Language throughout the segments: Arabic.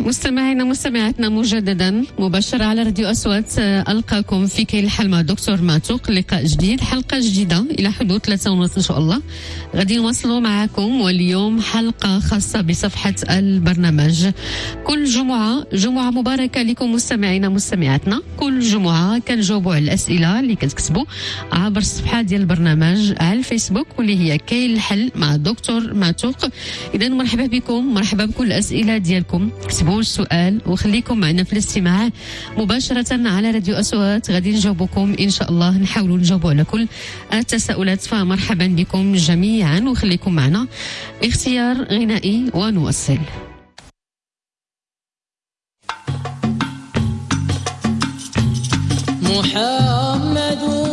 مستمعينا مستمعاتنا مجددا مباشرة على راديو أصوات. ألقاكم في كي الحل مع دكتور ماتوق. لقاء جديد، حلقة جديدة إلى حدود 3:30 إن شاء الله. غادي نواصلوا معكم، واليوم حلقة خاصة بصفحة البرنامج. كل جمعة مباركة لكم مستمعينا مستمعاتنا. كل جمعة كنجاوبوا على الأسئلة اللي كتكتبوا عبر الصفحة ديال البرنامج على الفيسبوك، واللي هي كي الحل مع دكتور ماتوق. إذا مرحبا بكم، مرحبا بكل الأسئلة ديالكم. كتبوا السؤال وخليكم معنا في الاستماع مباشرة على راديو أصوات. غادي نجاوبكم إن شاء الله، نحاولوا نجاوبوا على كل التساؤلات. فمرحبا بكم جميعا وخليكم معنا. اختيار غنائي ونواصل. محمد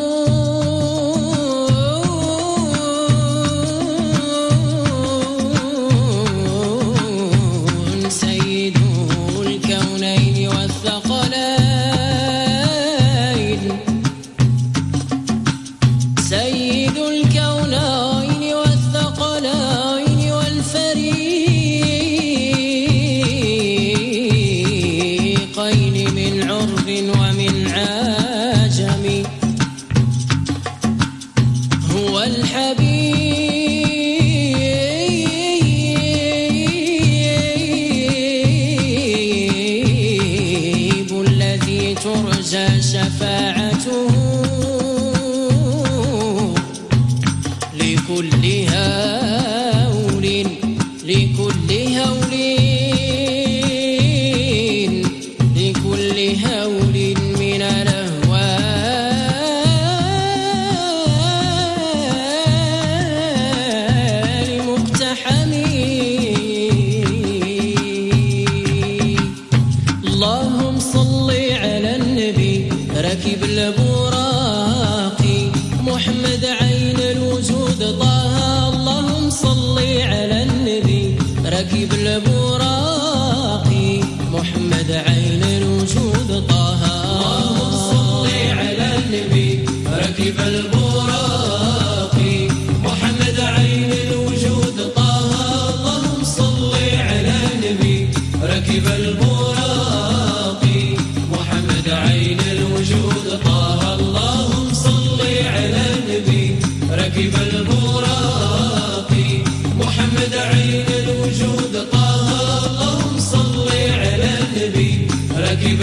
سيد الكونين والثقلين، سيد الكونين والثقلين والفريقين من عرب ومن عجم، هو الحبيب الذي ترجى شفاعته لكل هول، لكل هول، لكل هول من الأهوال مقتحم. اللهم صل على النبي ركب البراق محمد عين الوجود طه. اللهم صل على النبي ركب البراق محمد عين الوجود طه. اللهم صل على النبي ركب البراق محمد عين الوجود طه. اللهم صل على النبي ركب البراق محمد عين الوجود طه. اللهم صل على النبي ركب البراق محمد عين الوجود طه. اللهم صل على النبي ركب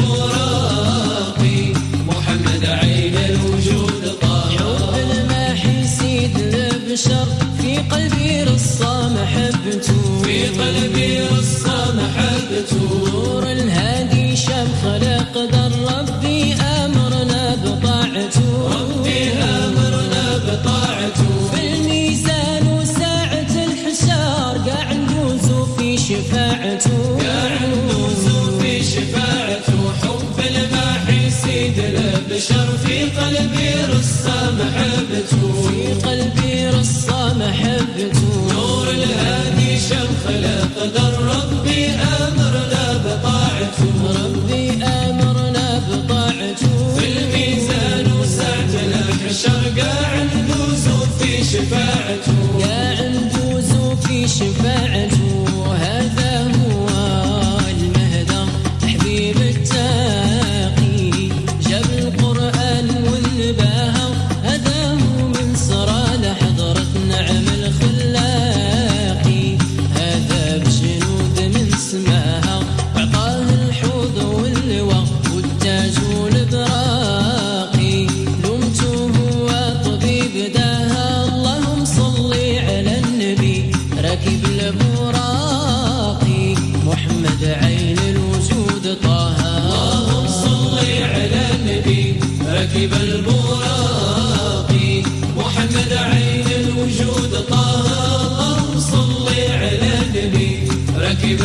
البراق محمد عين الوجود طه. حب الماحي سيد البشر في قلبي رصة محبته، في قلبي رصة محبته. نور الهادي شم خلق در ربي أمرنا بطاعته، ربي أمرنا بطاعته. في الميزان وساعة الحشار قاع ندوز في شفاعته، قاع ندوز في شفاعته. حب الماحي سيد البشر في قلبي رصة محبته، في قلبي رصة محبته. نور الهادي شم خلق در ربي أمرنا بطاعته، ربي أمرنا بطاعته. في الميزان وساعة الحشر قاع ندوز في شفاعته، قاع ندوز في شفاعته. هذا هو المهدى حبيب التاقي، جاب القرآن والنباهة. هذا هو من سرى لحضرة نعم الخلاقي، هذا بجنود من سماها وعطاه الحوض واللواء والتاج والبراقي. لمته هو طبيب داها. اللهم صل على النبي راكب البراق محمد عين الوجود طه. اللهم صل على النبي راكب البراق محمد عين الوجود طه. اللهم صل على النبي راكب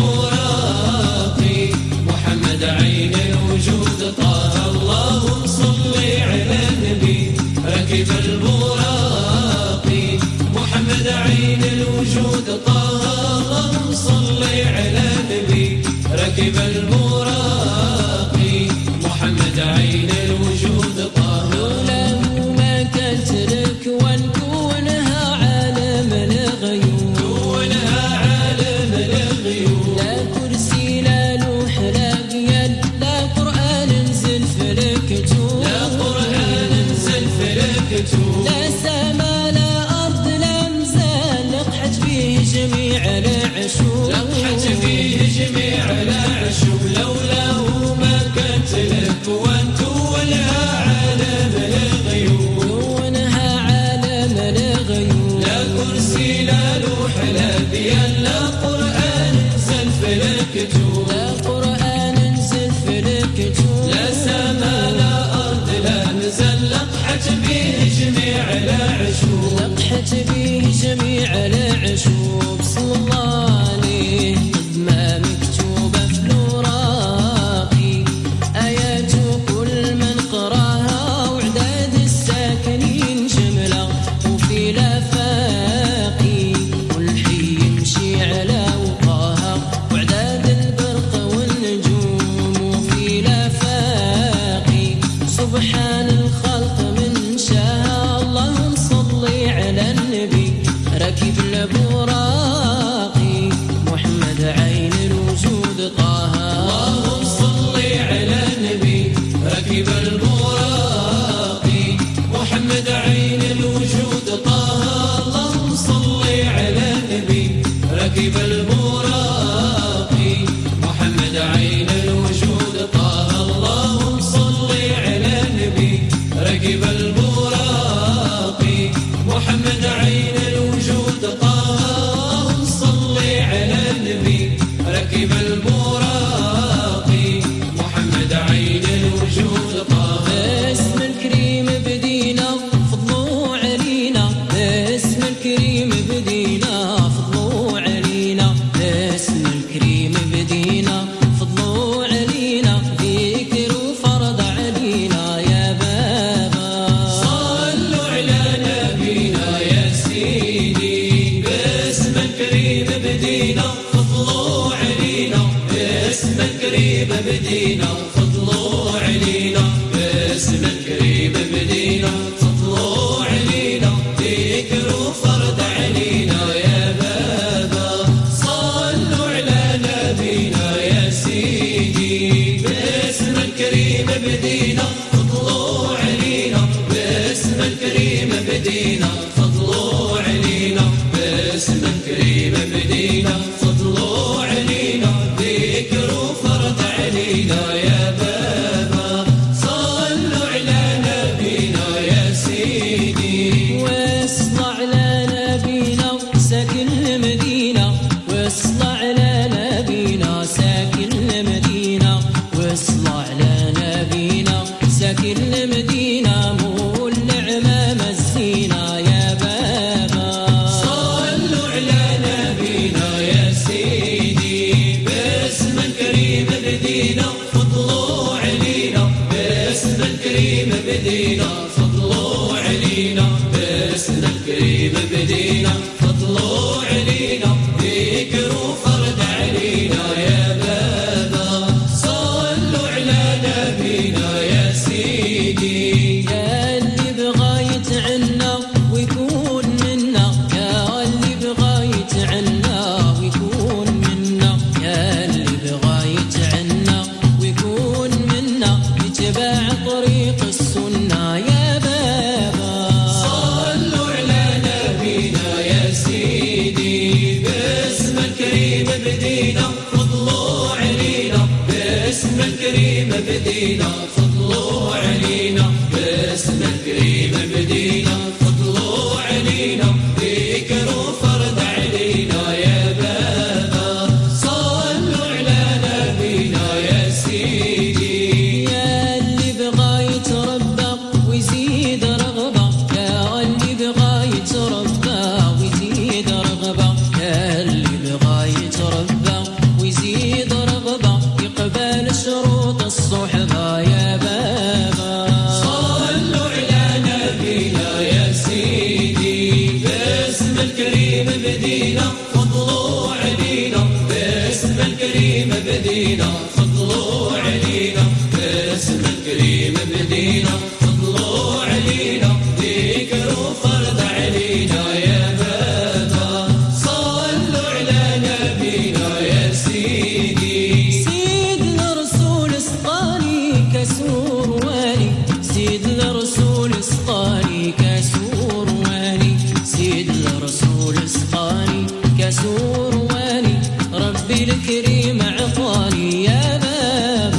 البراق محمد عين الوجود طه. اللهم صل على النبي راكب البراق محمد عين الوجود طه. اللهم صل على النبي راكب البراق محمد عين الوجود طه. لولا ما كترك ونكونها عالم الغيوب، كونها عالم الغيوب. لا كرسي لا الكريم بدينا فضلوا علينا ذكر وفرض علينا يا بابا صلوا على نبينا يا سيدي باسم الكريم بدينا فضلوا علينا باسم الكريم بدينا فضلوا علينا باسم الكريم بدينا فضلوا علينا ذكر وفرض علينا يا بابا صلوا على نبينا يا سيدي باسم الكريم بدينا فضلوا علينا باسم الكريم بدينا فضلوا علينا باسم الكريم بدينا فضلوا علينا ذكر وفرض علينا يا بابا صلوا على نبينا يا سيدي واصلى على نبينا ساكن المدينة واصلى على نبينا ساكن المدينة واصلى على نبينا ساكن المدينة مول النعمة مزينا يا بابا صلوا على نبينا يا سيدي باسم الكريم بدينا فضلوا علينا باسم الكريم بدينا فضلوا علينا باسم الكريم بدينا فضلوا علينا ذكر وفرض علينا يا بابا صلوا على نبينا يا سيدي يا اللي بغى يتعنى ويكون منا يا اللي بغى يتعنى ويكون منا يا اللي بغى يتعنى ويكون منا يتبع طريق السنة يا بابا صلوا على نبينا يا سيدي باسم الكريم بدينا فضلوا علينا باسم الكريم بدينا فضلوا علينا باسم الكريم بدينا فضلوا علينا ذكر وفرض علينا يا بابا صلوا على نبينا يا سيدي يا اللي بغى يتربى ويزيد رغبة يا اللي بغى يتربى ويزيد رغبة يا اللي بغى يتربى ويزيد رغبة يقبل شروط الصحبة يا بابا صلوا على نبينا يا سيدي باسم الكريم بدينا فضلوا علينا باسم الكريم بدينا فضلوا علينا باسم الكريم بدينا فضلوا علينا ذكر وفرض علينا يا بابا صلوا على نبينا يا سيدي سيدنا رسول اسقاني كسور والي سيدنا رسول اسقاني كسور والي سيدنا رسول اسقاني كسور والي ربي الكريم عطاني يا بابا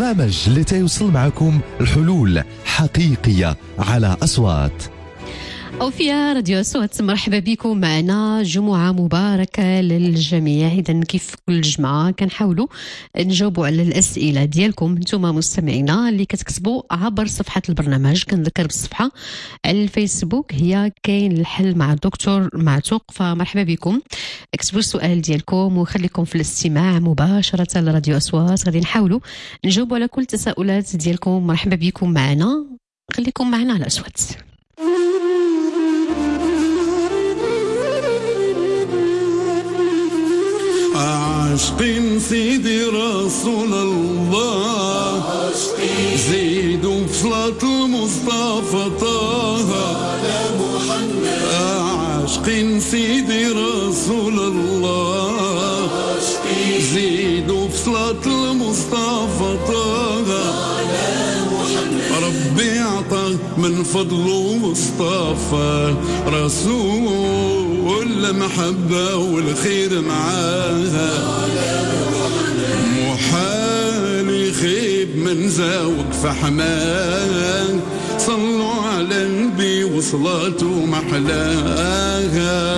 البرنامج اللي تيوصل معكم الحلول حقيقية على أصوات. أو فيها راديو أصوات. مرحبا بكم معنا، جمعة مباركة للجميع. إذا كيف كل جمعة كنحاولوا نجاوبوا على الأسئلة ديالكم نتوما مستمعينا اللي كتكتبوا عبر صفحة البرنامج. كنذكر بالصفحة على الفيسبوك هي كاين الحل مع الدكتور معتوق، فمرحبا بكم. اكتبوا السؤال ديالكم وخليكم في الاستماع مباشرة لراديو أصوات. غادي نحاولوا نجاوبوا على كل التساؤلات ديالكم. مرحبا بكم معنا، خليكم معنا على أصوات. عاشقين سيدي رسول الله، زيدوا بصلاة المصطفى طه على محمد. عاشقين سيدي رسول الله، زيدوا بصلاة المصطفى طه على محمد. ربي عطاه من فضله واصطفى رسول المحبة والخير معاها. محال يخيب من زاوق فحمان، صلوا على النبي وصلاته محلاها.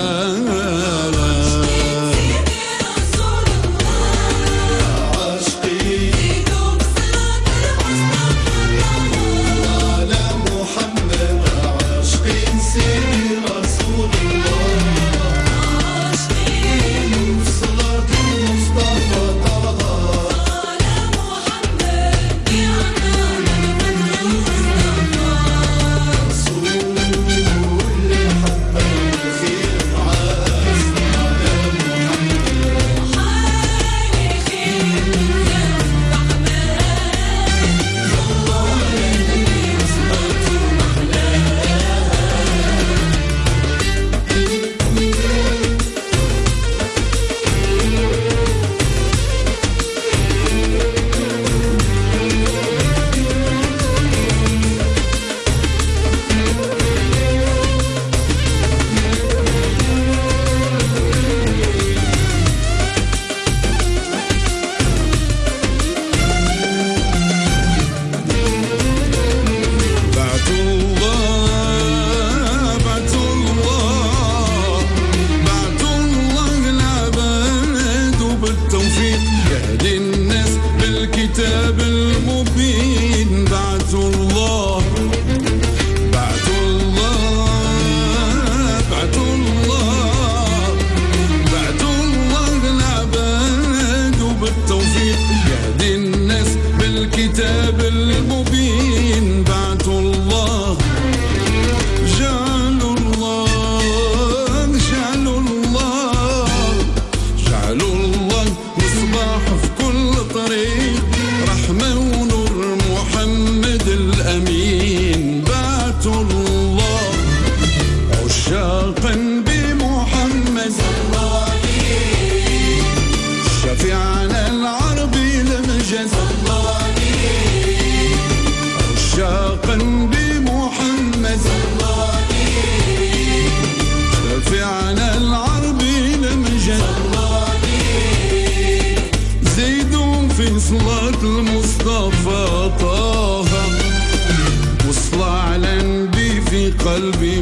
قلبي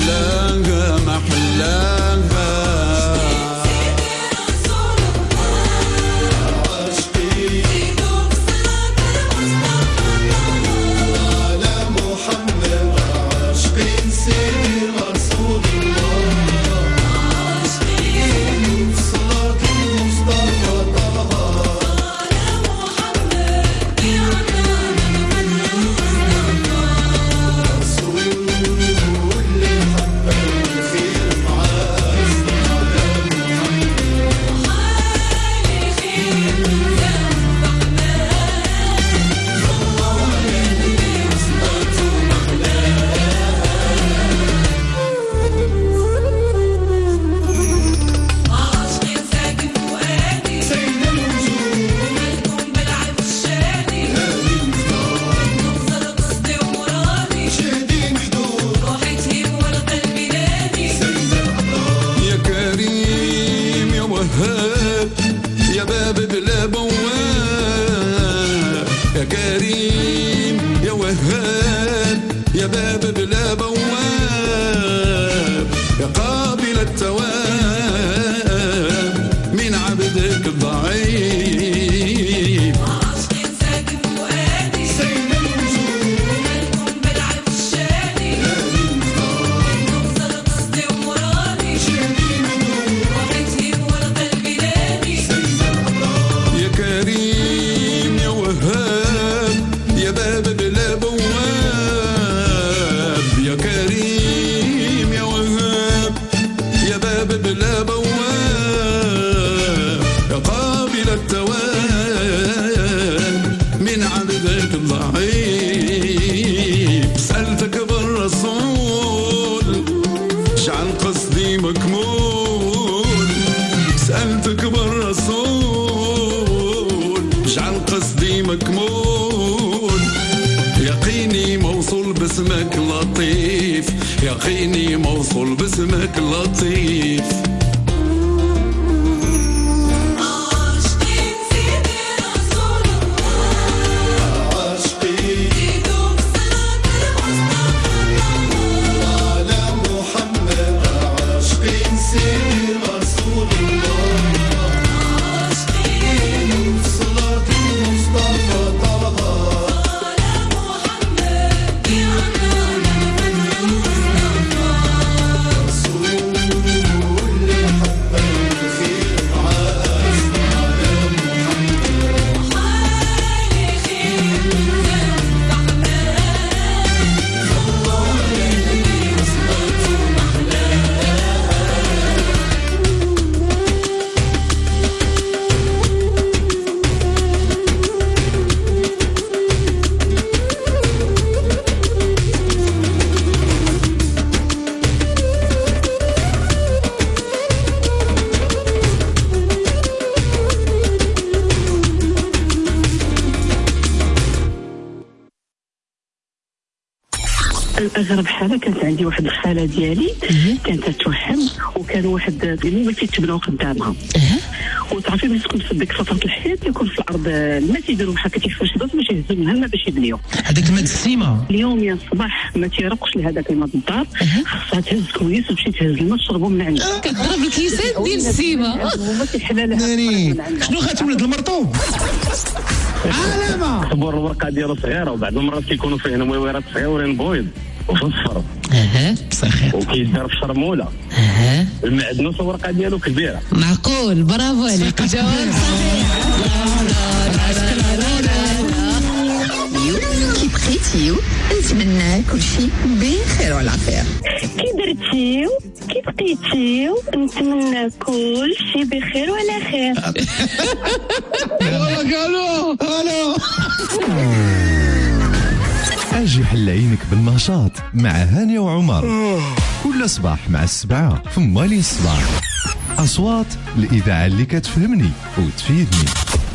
محلاها محلاها. باب لا بواب يا قابل التواب من عبدك الضعيف عاشقين ساكن فؤادي سيد الوجود مالكم بالعب الشادي انتم صار قصدي ومرادي شيلي مدور وحدي والقلب نادي يا كريم يا وهاب يا باب بلا بواب يا كريم يا وهاب يا باب بلا بواب يا قابل التواب من عبدك الضعيف سألتك بالرسول جعل قصدي مكمول سألتك بالرسول جعل قصدي مكمول يقيني موصول باسمك لطيف يقيني موصول باسمك لطيف عاشقين سيدي رسول الله عاشقين زيدوا بصلاة المصطفى على محمد عاشقين سيدي رسول الله عاشقين صلاة المصطفى طه على محمد يا اغرب حاله كانت عندي واحد الخاله ديالي كانت تتوحم وكان واحد اللي كيتبناو قدامها وتعرفي ملي تكون في ديك فتره الحياه يكون في الارض ما تيديروا بحال كيفاش باش يهزوا منها ما باش يبنيو هذاك الماء السيمه اليوم يا الصباح ما تيرقش لهذاك الماء الدار خاصها تهز كويس وتمشي تهز الماء تشربوا من عندها كتضرب الكيسات ديال السيمه هما تيحلى لها ناري شنو غتولد المرطوب علامه خبر الورقه ديالو صغيره وبعض المرات كيكونوا فيه نمويرات صغيورين بويض وفي الصفر بصخير وكيدار في شرموله المعدنوس الورقه ديالو كبيره معقول برافو عليك جواب كي بقيتيو نتمنى كل شيء بخير وعلى خير. كي درتيو كي بقيتيو نتمنى كل شيء بخير وعلى خير. قالوا اجي حل عينك بالنشاط مع هانية وعمر كل صباح مع 7 في مالي الصباح. أصوات الإذاعة اللي كتفهمني وتفيدني.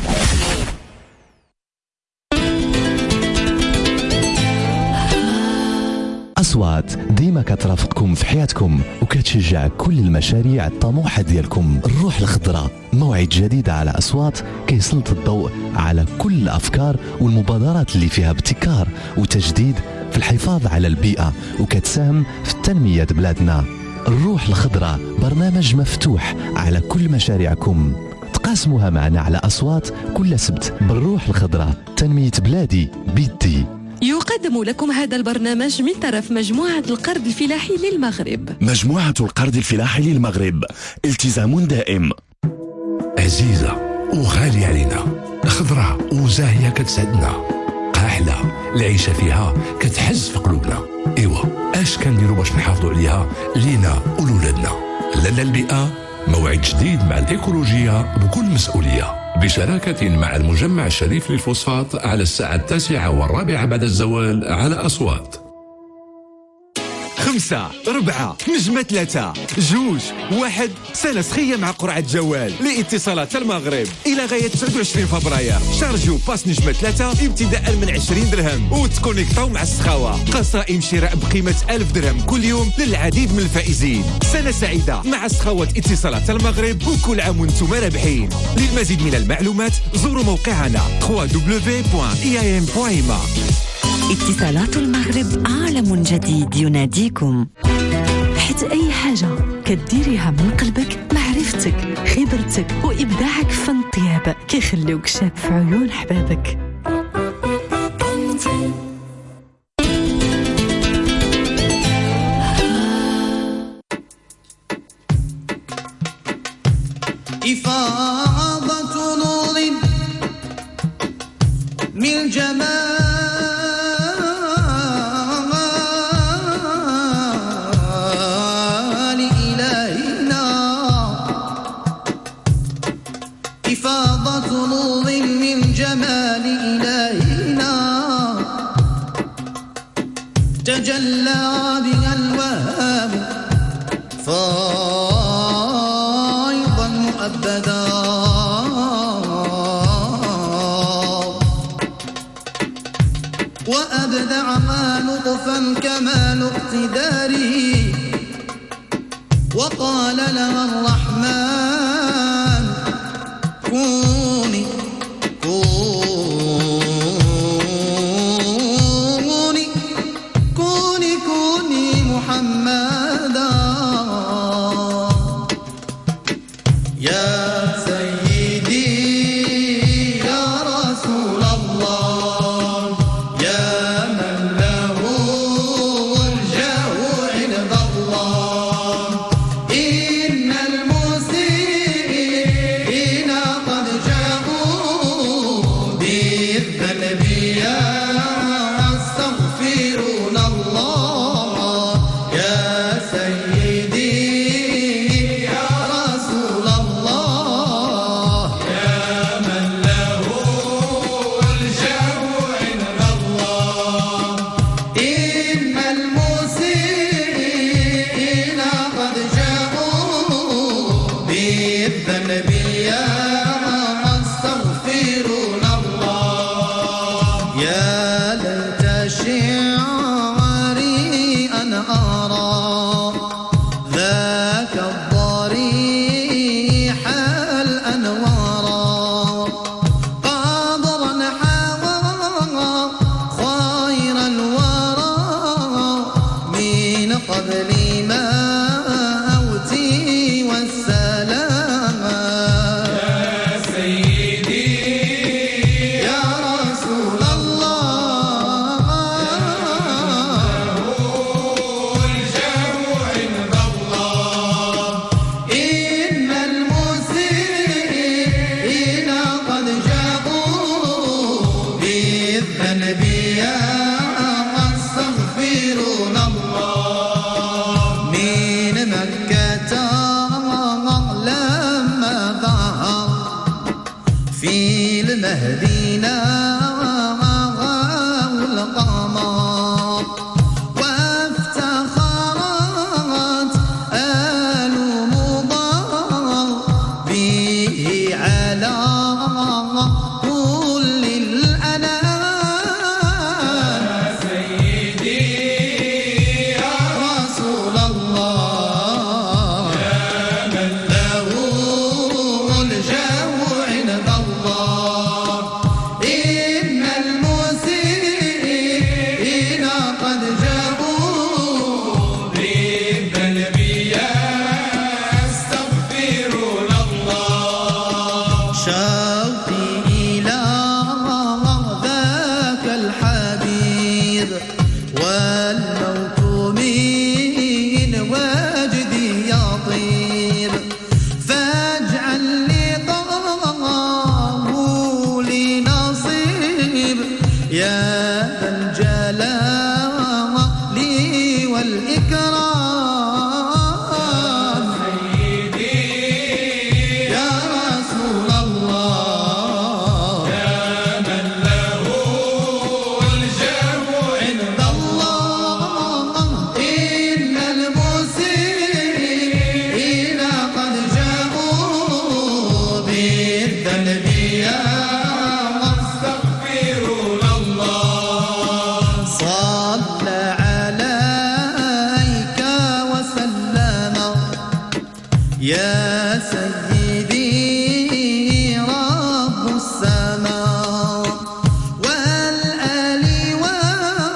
أصوات ديما كترافقكم في حياتكم وكتشجع كل المشاريع الطموحة ديالكم. الروح الخضراء موعد جديد على أصوات كيسلط الضوء على كل الأفكار والمبادرات اللي فيها ابتكار وتجديد في الحفاظ على البيئة وكتساهم في التنمية بلادنا. الروح الخضراء برنامج مفتوح على كل مشاريعكم، تقاسموها معنا على أصوات كل سبت. بالروح الخضراء تنمية بلادي بيدي. يقدم لكم هذا البرنامج من طرف مجموعة القرض الفلاحي للمغرب. مجموعة القرض الفلاحي للمغرب، التزام دائم. عزيزة وغالية علينا، خضراء وزاهية كتسعدنا، قاحلة العيشة فيها كتحز في قلوبنا. إيوا اش كنديروا باش نحافظوا عليها لينا ولولادنا؟ لالا البيئة موعد جديد مع الإيكولوجية بكل مسؤولية، بشراكة مع المجمع الشريف للفوسفات على الساعة 9:15 بعد الزوال على أصوات. 5 4 نجمة 3 2 1 سنة سخية مع قرعة جوال لاتصالات المغرب إلى غاية 29 فبراير. شارجوا باس نجمة 3 ابتداء من 20 درهم وتكونيكتاو مع السخاوة. قصائم شراء بقيمة 1000 درهم كل يوم للعديد من الفائزين. سنة سعيدة مع سخاوة اتصالات المغرب وكل عام وانتم رابحين. للمزيد من المعلومات زوروا موقعنا www.iam.ma. اتصالات المغرب عالم جديد يناديكم. حيت أي حاجة كديريها من قلبك، معرفتك، خبرتك وإبداعك في فن الطياب كيخليوك شاب في عيون حبابك. إفاضة نور من جمال إلهنا، إفاضة نور من جمال إلهنا تجلى بها الوهاب فايضا مؤبدا، وأبدع ما لطفا كمال اقتداره، وقال لها الرحمن كوني كوني كوني كوني محمدا. يا سيدي يا رسول الله، يا من له الجاه عند الله، إن المسيئين قد جاءوا بالذنب يستغفرون الله. يا سيدي يا رسول الله، يا من له الجاه عند الله، إن المسيئين قد جاءوا بالذنب يستغفرون الله. يا ليت شعري أن أرى ذاك الضريح الأنوار، قادرا حوى خير الورى من قبل موتي والسلام. يا سيدي يا رسول الله، الجاه عند الله، إن المسيئين قد جاءوا بالذنب يستغفرون الله. من مكة لما ظهر في المهدينا القمر، وافتخرت آل مضر به على كل الأنام. يا سيدي يا رسول الله، يا من له الجاه عند الله، إن المسيئين قد جاءوا بالذنب يستغفرون الله. شوقي إلى ذاك الحبيب والموت من وجدي يطير، فاجعل لطاه لي نصيب يا ذا الجلال والإكرام. سيدي يا رسول الله، يا من له الجاه عند الله، إن المسيئين قد جاءوا بالذنب يستغفرون الله. صلى عليك وسلم يا سيدي رب السماء والآل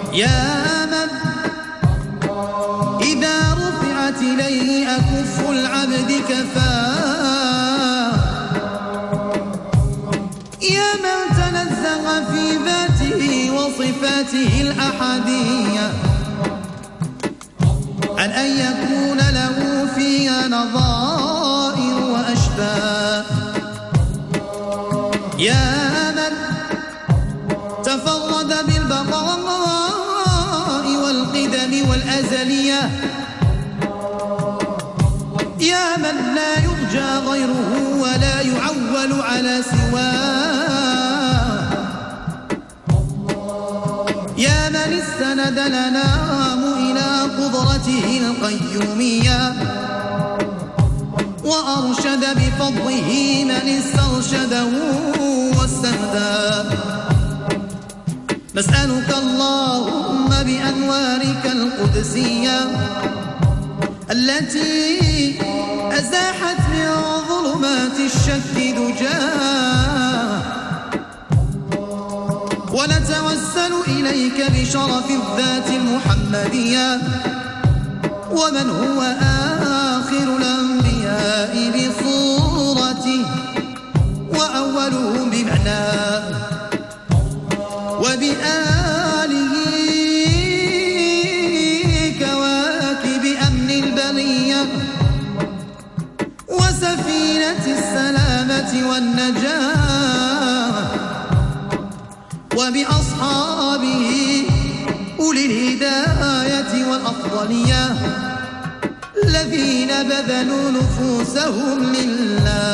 يا من إذا رفعت إليه أكف العبد كفاه يا من تنزه في ذاته وصفاته الأحدية أن يكون له فيها نظائر وأشباه يا من تفرد بالبقاء والقدم والأزلية يا من لا يرجى غيره ولا يعول على سواه يا من استند الأنام إلى قدرته القيومية وأرشد بفضله من استرشده واستهداه نسألك اللهم بأنوارك القدسية التي أزاحت من ظلمات الشك دجاه ونتوسل إليك بشرف الذات المحمدية ومن هو آخر الأنبياء بصورته وأولهم بمعناه وبآله كواكب أمن البرية وسفينة السلامة والنجاة وبأصحابه أولي الهداية والأفضلية الذين بذلوا نفوسهم لله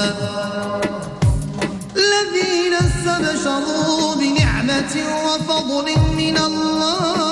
الذين استبشروا بنعمة وفضل من الله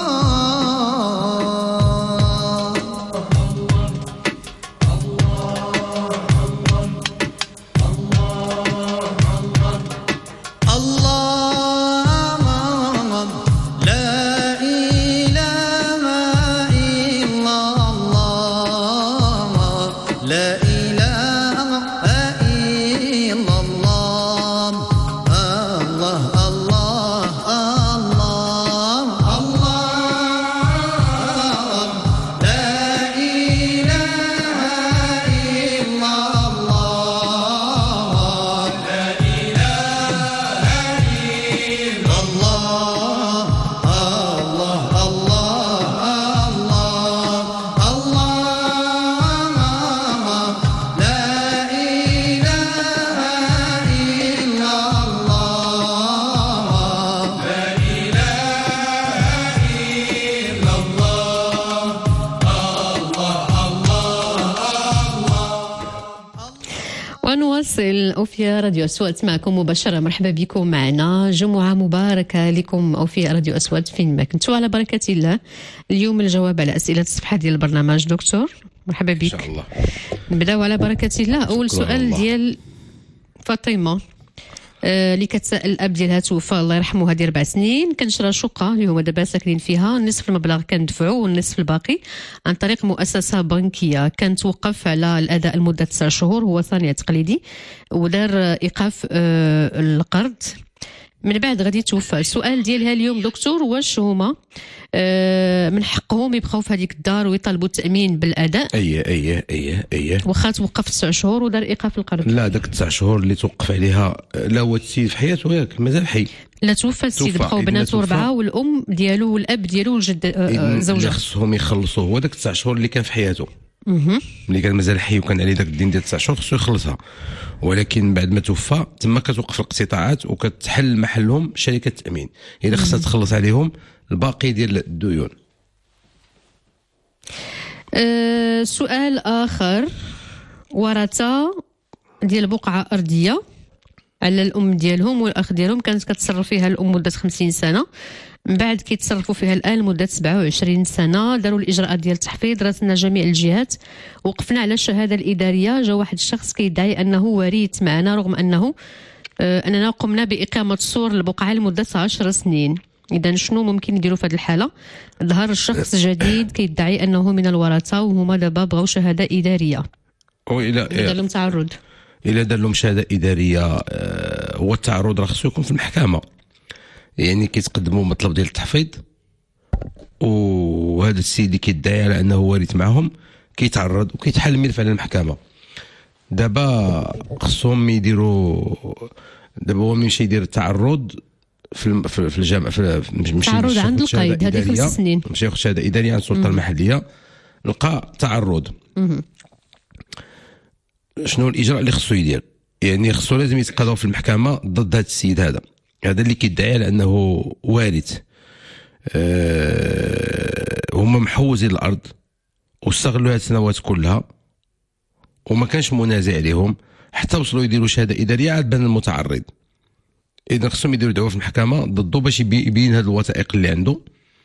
ونواصل أوفياء راديو أصوات معكم مباشرة. مرحبا بكم معنا، جمعة مباركة لكم أوفياء راديو أصوات فين ما كنتوا على بركة الله. اليوم الجواب على أسئلة الصفحة ديال البرنامج. دكتور مرحبا بك. إن شاء الله نبداو على بركة الله. أول سؤال ديال فاطمة اللي كتسائل الاب ديالها توفى الله يرحمه هذه 4 سنين، كنشرى شقه اللي هما دابا ساكنين فيها، نصف المبلغ كندفعوه والنصف الباقي عن طريق مؤسسه بنكيه. كان توقف على الاداء لمده 9 شهور، هو صانع تقليدي ودار ايقاف القرض، من بعد غادي توفى. السؤال ديالها اليوم دكتور، واش هما من حقهم يبقاو في هذيك الدار ويطالبوا التامين بالاداء؟ ايه واخا توقف 9 شهور ودار ايقاف القرض؟ لا، داك 9 شهور اللي توقف عليها، لا هو السيد في حياته ياك مازال حي، لا توفى السيد، بقاو بناته 4 والام ديالو والاب ديالو والجد زوجه، خصهم يخلصوا هو داك 9 شهور اللي كان في حياته. ملي كان مازال حي وكان عليه داك الدين ديال 9 شهور خصو يخلصها، ولكن بعد ما توفى تما كتوقف الاقتطاعات وكتحل محلهم شركه التامين، الا خصها تخلص عليهم الباقي ديال الديون. سؤال اخر، ورثه ديال بقعه ارضيه على الام ديالهم والاخ ديالهم، كانت كتصرف فيها الام مده 50 سنه، من بعد كيتصرفوا فيها الان لمده 27 سنه. داروا الاجراءات ديال التحفيظ، راسلنا جميع الجهات، وقفنا على الشهاده الاداريه. جا واحد الشخص كيدعي انه وريث معنا رغم انه اننا قمنا باقامه صور البقعه لمده 10 سنين. اذا شنو ممكن يديروا في هذه الحاله؟ ظهر الشخص جديد كيدعي انه من الورثه وهما دابا بغاو شهاده اداريه. وإلا دار لهم تعرض، الا دار لهم شهاده اداريه، هو التعرض راه خصو يكون في المحكمه، يعني كيتقدموا مطلب ديال التحفيظ وهذا السيد اللي كيدعي على انه وارث معهم كيتعرض وكيتحل الملف على المحكمه. دابا خصهم يديروا، دابا هو مشى يدير التعرض في الجامعه، مشى تعرض عند القايد هذه 5 سنين، مشى ياخذ شهاده اداريه عند السلطه المحليه، لقى تعرض. شنو الاجراء اللي خصو يدير؟ يعني خصو لازم يتقاضوا في المحكمه ضد هذا السيد هذا اللي كيدعي على انه وارث. هما محوزين الارض واستغلوا هذه السنوات كلها وما كانش منازع عليهم حتى وصلوا يديروا شهاده اداريه عاد بان المتعرض. اذا خصهم يديروا دعوه في المحكمه ضده باش يبين هذه الوثائق اللي عنده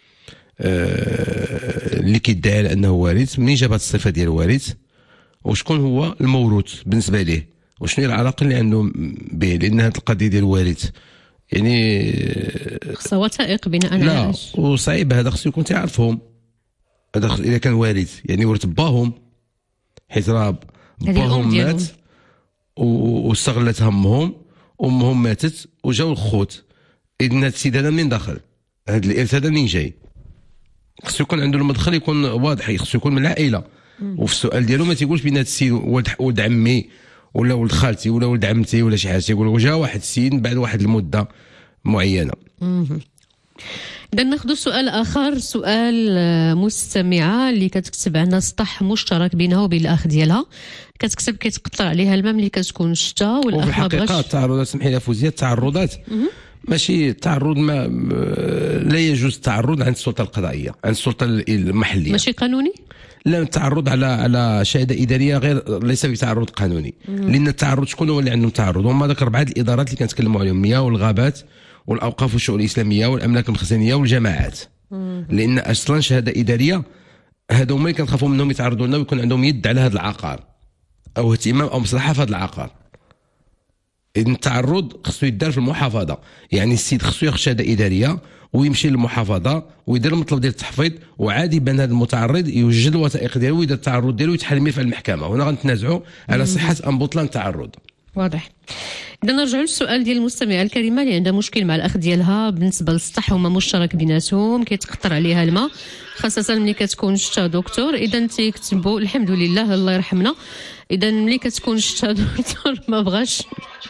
اللي كيدعي على انه وارث، منين جاب هذه الصفه ديال الوارث، وشكون هو الموروث بالنسبه ليه، وشنو هي العلاقه اللي عنده به، لان هذه القضيه ديال الوارث يعني خصها وثائق بناء على لا وصعيب. هذا خصو يكون تعرفهم، هذا اذا كان وارث يعني ورث باهم، حيت راه باهم مات واستغلت همهم، امهم ماتت وجاو الخوت. اذا هذا السيد هذا منين دخل؟ هذا الارث هذا منين جاي؟ خصو يكون عنده المدخل يكون واضح، خصو يكون من العائله. وفي السؤال ديالو ما تيقولش بين هذا السيد ولد عمي ولا ولد خالتي ولا ولد عمتي ولا شي حاجه، يقول جا واحد السيد بعد واحد المده معينه. إذا ناخذ سؤال آخر، سؤال مستمعة اللي كتكتب عندنا سطح مشترك بينها وبين الأخ ديالها، كتكتب كيتقطع عليها الماء ملي كتكون الشتاء والأخ ما بغاش. وفي الحقيقة التعرضات، سمحي لي فوزية، التعرضات ماشي التعرض، ما لا يجوز التعرض عند السلطة القضائية، عند السلطة المحلية، ماشي قانوني؟ لا، التعرض على شهادة إدارية غير، ليس بتعرض قانوني. لأن التعرض شكون هو اللي عندهم تعرض؟ هما ذاك 4 الإدارات اللي كنتكلموا عليهم، المياه والغابات والأوقاف والشؤون الإسلامية والأملاك المخزنية والجماعات. لأن أصلا شهادة إدارية هذو هما اللي كنخافوا منهم يتعرضوا لنا ويكون عندهم يد على هذا العقار أو اهتمام أو مصلحة في هذا العقار. إذن التعرض خصو يدار في المحافظة، يعني السيد خصو ياخذ شهادة إدارية ويمشي للمحافظة ويدير المطلب ديال التحفيظ، وعادي بان هذا المتعرض يوجد الوثائق ديالو ويدير التعرض ديالو ويتحل الملف على المحكمة. هنا غنتنازعوا على صحة أم بطلان التعرض. واضح. إذا نرجعوا للسؤال ديال المستمعة الكريمة اللي عندها مشكل مع الأخ ديالها بالنسبة للسطح، هما مشترك بيناتهم، كيتقطر عليها الماء خاصة ملي كتكون الشتا. دكتور إذا تيكتبوا الحمد لله الله يرحمنا، إذا ملي كتكون الشتا دكتور ما بغاش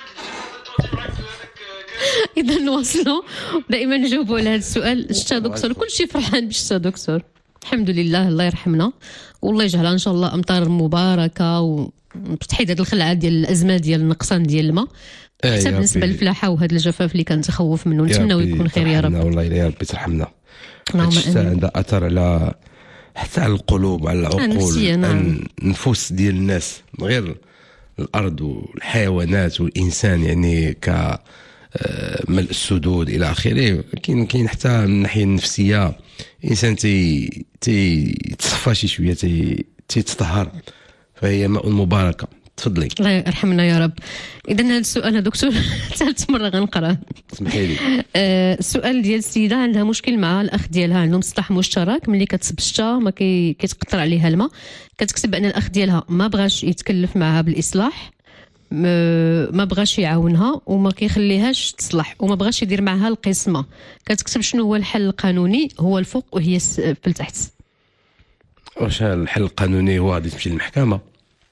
إذا نواصلوا دائما نجاوبوا على هذا السؤال. الشتا دكتور كلشي فرحان بالشتا دكتور، الحمد لله الله يرحمنا والله يجعلها إن شاء الله أمطار مباركة وتحيد هذه الخلعة ديال الأزمة ديال النقصان ديال الماء، حتى بالنسبة للفلاحة وهذا الجفاف اللي كنتخوف منه. نتمنوا يكون خير يا رب. والله يا ربي ترحمنا. الشتا عندها أثر على حتى على القلوب وعلى العقول، النفوس ديال الناس، غير الأرض والحيوانات والإنسان، يعني ك ملء السدود الى اخره. كاين حتى من الناحيه النفسيه الانسان تصفى شي شويه، تتطهر، فهي ماء مباركه. تفضلي. الله يرحمنا يا رب. اذا هذا السؤال دكتور ثالث مره غنقراه، اسمحي لي. السؤال ديال السيده عندها مشكل مع الاخ ديالها، عندهم سطح مشترك، ملي كتصب الشتا ما كيتقطر عليها الماء، كتكتب ان الاخ ديالها ما بغاش يتكلف معها بالاصلاح، ما بغاش يعاونها وما كيخليهاش تصلح وما بغاش يدير معها القسمه. كتكتب شنو هو الحل القانوني، هو الفوق وهي في التحت. واش الحل القانوني هو غادي تمشي للمحكمه؟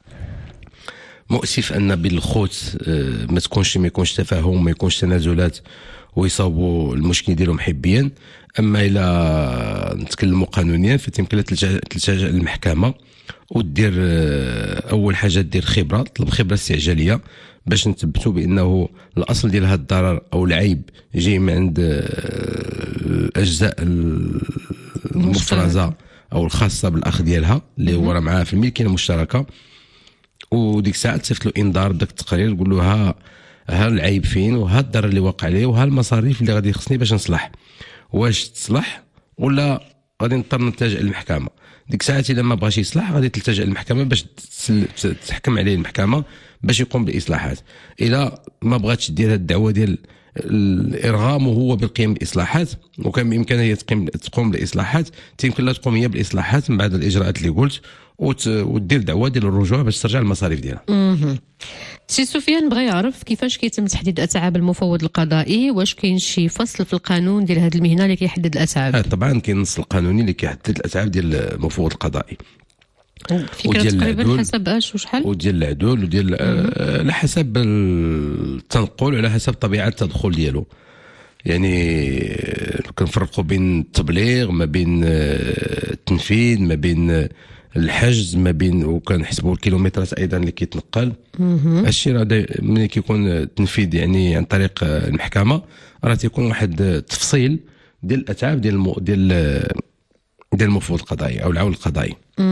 مؤسف ان بين الخوت ما يكونش تفاهم، ما يكونش تنازلات ويصاوبوا المشكل ديالهم حبيا. اما الى نتكلموا قانونيا فتيمكن تلجا للمحكمه ودير اول حاجه دير خبره، طلب خبره استعجاليه باش نثبتوا بانه الاصل ديال هذا الضرر او العيب جاي من عند الاجزاء المفرزه او الخاصه بالاخ ديالها اللي هو راه معاه في الملكيه المشتركه. وديك الساعه تصيفط له انذار بداك التقرير، تقول له ها العيب فين وها الضرر اللي واقع عليه وها المصاريف اللي غادي يخصني باش نصلح. واش تصلح ولا غادي نضطر نلتجئ للمحكمه؟ ديك الساعات اذا ما بغاش يصلح غادي تلتجئ للمحكمه باش تحكم عليه المحكمه باش يقوم بالاصلاحات. اذا ما بغاتش دير هذه الدعوه ديال الارغام وهو بالقيام بالاصلاحات وكان بامكانها هي تقوم بالاصلاحات، يمكن لا تقوم هي بالاصلاحات من بعد الاجراءات اللي قلت، ودير دعوه ديال الرجوع باش ترجع المصاريف ديالها. سي سفيان بغى يعرف كيفاش كيتم تحديد اتعاب المفوض القضائي، واش كاين شي فصل في القانون ديال هذه المهنه اللي كيحدد الاتعاب؟ طبعا كاين النص القانوني اللي كيحدد الاتعاب ديال المفوض القضائي. فكرة تقريبا حسب اش وشحال؟ وديال العدول وديال على حسب التنقل وعلى حسب طبيعه التدخل ديالو. يعني كنفرقوا بين التبليغ، ما بين التنفيذ، ما بين الحجز، ما بين وكنحسبوا الكيلومترات ايضا اللي كيتنقل. هادشي راه ملي كيكون التنفيذ يعني عن طريق المحكمه راه تيكون واحد التفصيل ديال الاتعاب ديال المفوض القضائي او العون القضائي.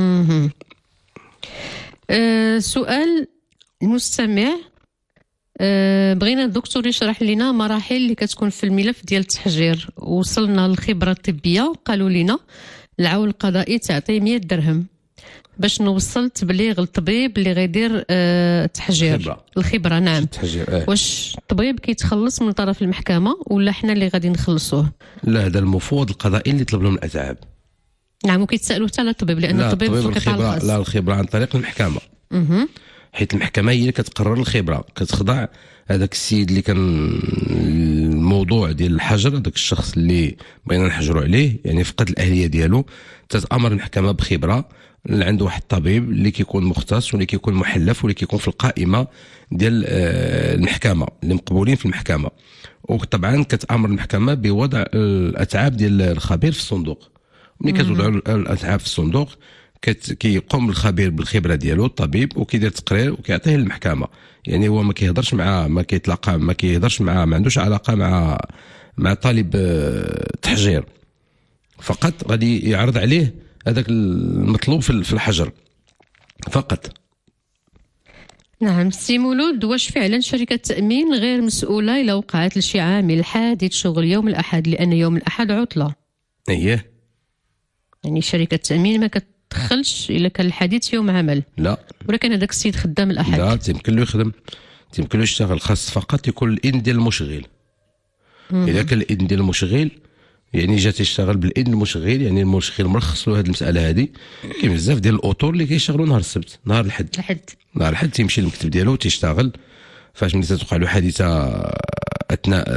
سؤال المستمع، بغينا الدكتور يشرح لنا مراحل اللي كتكون في الملف ديال التحجير. وصلنا للخبره الطبيه، قالوا لنا العون القضائي تعطي 100 درهم باش نوصل تبليغ الطبيب اللي غيدير التحجير. الخبره نعم. التحجير واش الطبيب كيتخلص من طرف المحكمه ولا حنا اللي غادي نخلصوه؟ لا، هذا المفوض القضائي اللي طلب لهم الاتعاب. نعم، وكيتسالوا حتى على الطبيب لان الطبيب في القطاع الخاص. لا، الخبره عن طريق المحكمه. حيت المحكمه هي اللي كتقرر الخبره، كتخضع هذاك السيد اللي كان الموضوع ديال الحجر، هذاك الشخص اللي بغينا نحجروا عليه يعني فقد الاهليه ديالو، تتامر المحكمه بخبره اللي عنده واحد الطبيب اللي كيكون مختص واللي كيكون محلف واللي كيكون في القائمه ديال المحكمه اللي مقبولين في المحكمه. وطبعا كتامر المحكمه بوضع الاتعاب ديال الخبير في الصندوق. ملي كتوضعوا الاتعاب في الصندوق كيقوم الخبير بالخبره ديالو الطبيب وكيدير تقرير وكيعطيه للمحكمه. يعني هو ما كيهضرش مع ما كيتلاقى ما كيهضرش مع ما عندوش علاقه مع طالب التحجير، فقط غادي يعرض عليه هذاك المطلوب في الحجر فقط. نعم سي مولود، واش فعلا شركة التأمين غير مسؤولة إلا وقعت لشي عامل حادث شغل يوم الأحد، لأن يوم الأحد عطلة؟ اييه، يعني شركة التأمين ما كتدخلش إلا كان الحادث يوم عمل؟ لا. ولا كان هذاك السيد خدام الأحد؟ لا، تيمكن له يخدم، تيمكن له يشتغل، خاص فقط يكون الإذن ديال المشغل. إذا كان الإذن ديال المشغل يعني جا تيشتغل بالإذن المشغل، يعني المشغل مرخص له هذه المسألة هذه. كاين بزاف ديال الأطور اللي كيشتغلوا نهار السبت، نهار الحد. نهار الحد تيمشي للمكتب ديالو تيشتغل، فاش ملي تتوقع له حادثة أثناء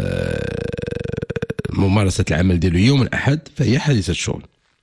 ممارسة العمل ديالو يوم الأحد فهي حادثة شغل.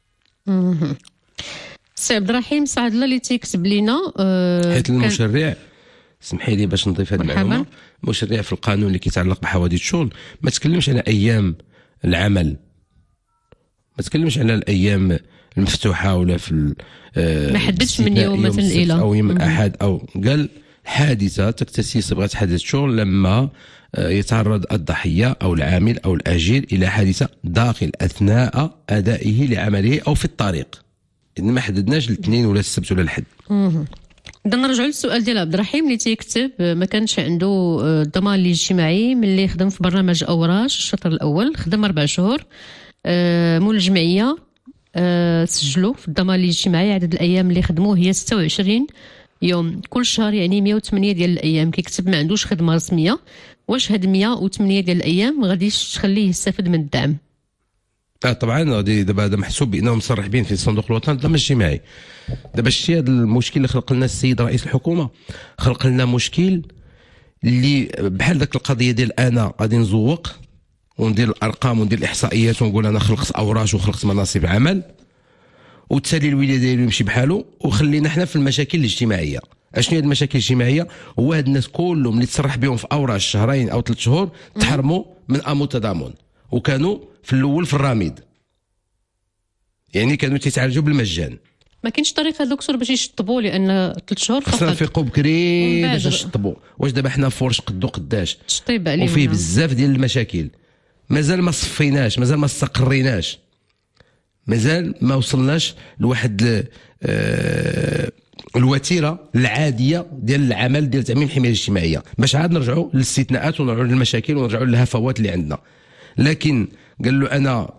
سي عبد الرحيم سعد الله اللي تيكتب لنا حيت المشرع، سمحي لي باش نضيف هذه المعلومة، المشرع في القانون اللي كيتعلق بحوادث الشغل ما تكلمش على أيام العمل، ما تكلمش على الأيام المفتوحة ولا في ما حددش من يوم مثلا إلى أو يوم الأحد، أو قال حادثة تكتسي صبغة حادث شغل لما يتعرض الضحية أو العامل أو الأجير إلى حادثة داخل أثناء أدائه لعمله أو في الطريق. إن ما حددناش الاثنين ولا السبت ولا الحد. إذا نرجعوا للسؤال ديال عبد الرحيم اللي تيكتب ما كانش عنده الضمان الاجتماعي ملي خدم في برنامج أوراش الشطر الأول، خدم 4 شهور، مول الجمعية سجلوا في الضمان الاجتماعي عدد الأيام اللي خدموه هي 26 يوم كل شهر، يعني 108 ديال الأيام. كيكتب ما عندوش خدمة رسمية، واش هاد 108 ديال الأيام غاديش تخليه يستافد من الدعم؟ طبعا غادي دابا هذا محسوب بانهم مصرحين في صندوق الوطن الضمان الاجتماعي. دابا شتي هذا المشكل اللي خلق لنا السيد رئيس الحكومه، خلق لنا مشكل اللي بحال ذاك القضيه ديال انا غادي نزوق وندير الارقام وندير الاحصائيات ونقول انا خلقت اوراش وخلقت مناصب عمل وتسالي الولايه ديالو يمشي بحاله، وخلينا حنا في المشاكل الاجتماعيه. اشنو هي المشاكل الاجتماعيه؟ هو هاد الناس كلهم اللي تصرح بهم في اوراش شهرين او 3 شهور تحرموا من امو التضامن، وكانوا في الاول في الراميد، يعني كانوا تيتعالجوا بالمجان. ما كاينش طريقه دكتور باش يشطبوا، لان 3 شهور فقط خاصنا نفيقوا بكري باش نشطبوا. واش دابا حنا فورش قدو قداش تشطيب عليهم وفيه بزاف ديال المشاكل، مازال ما صفيناش، مازال ما استقريناش، مازال ما وصلناش لواحد الوتيره العاديه ديال العمل ديال تامين الحمايه الاجتماعيه، باش عاد نرجعوا للاستثناءات ونرجعوا للمشاكل ونرجعوا للهفوات اللي عندنا. لكن قال له انا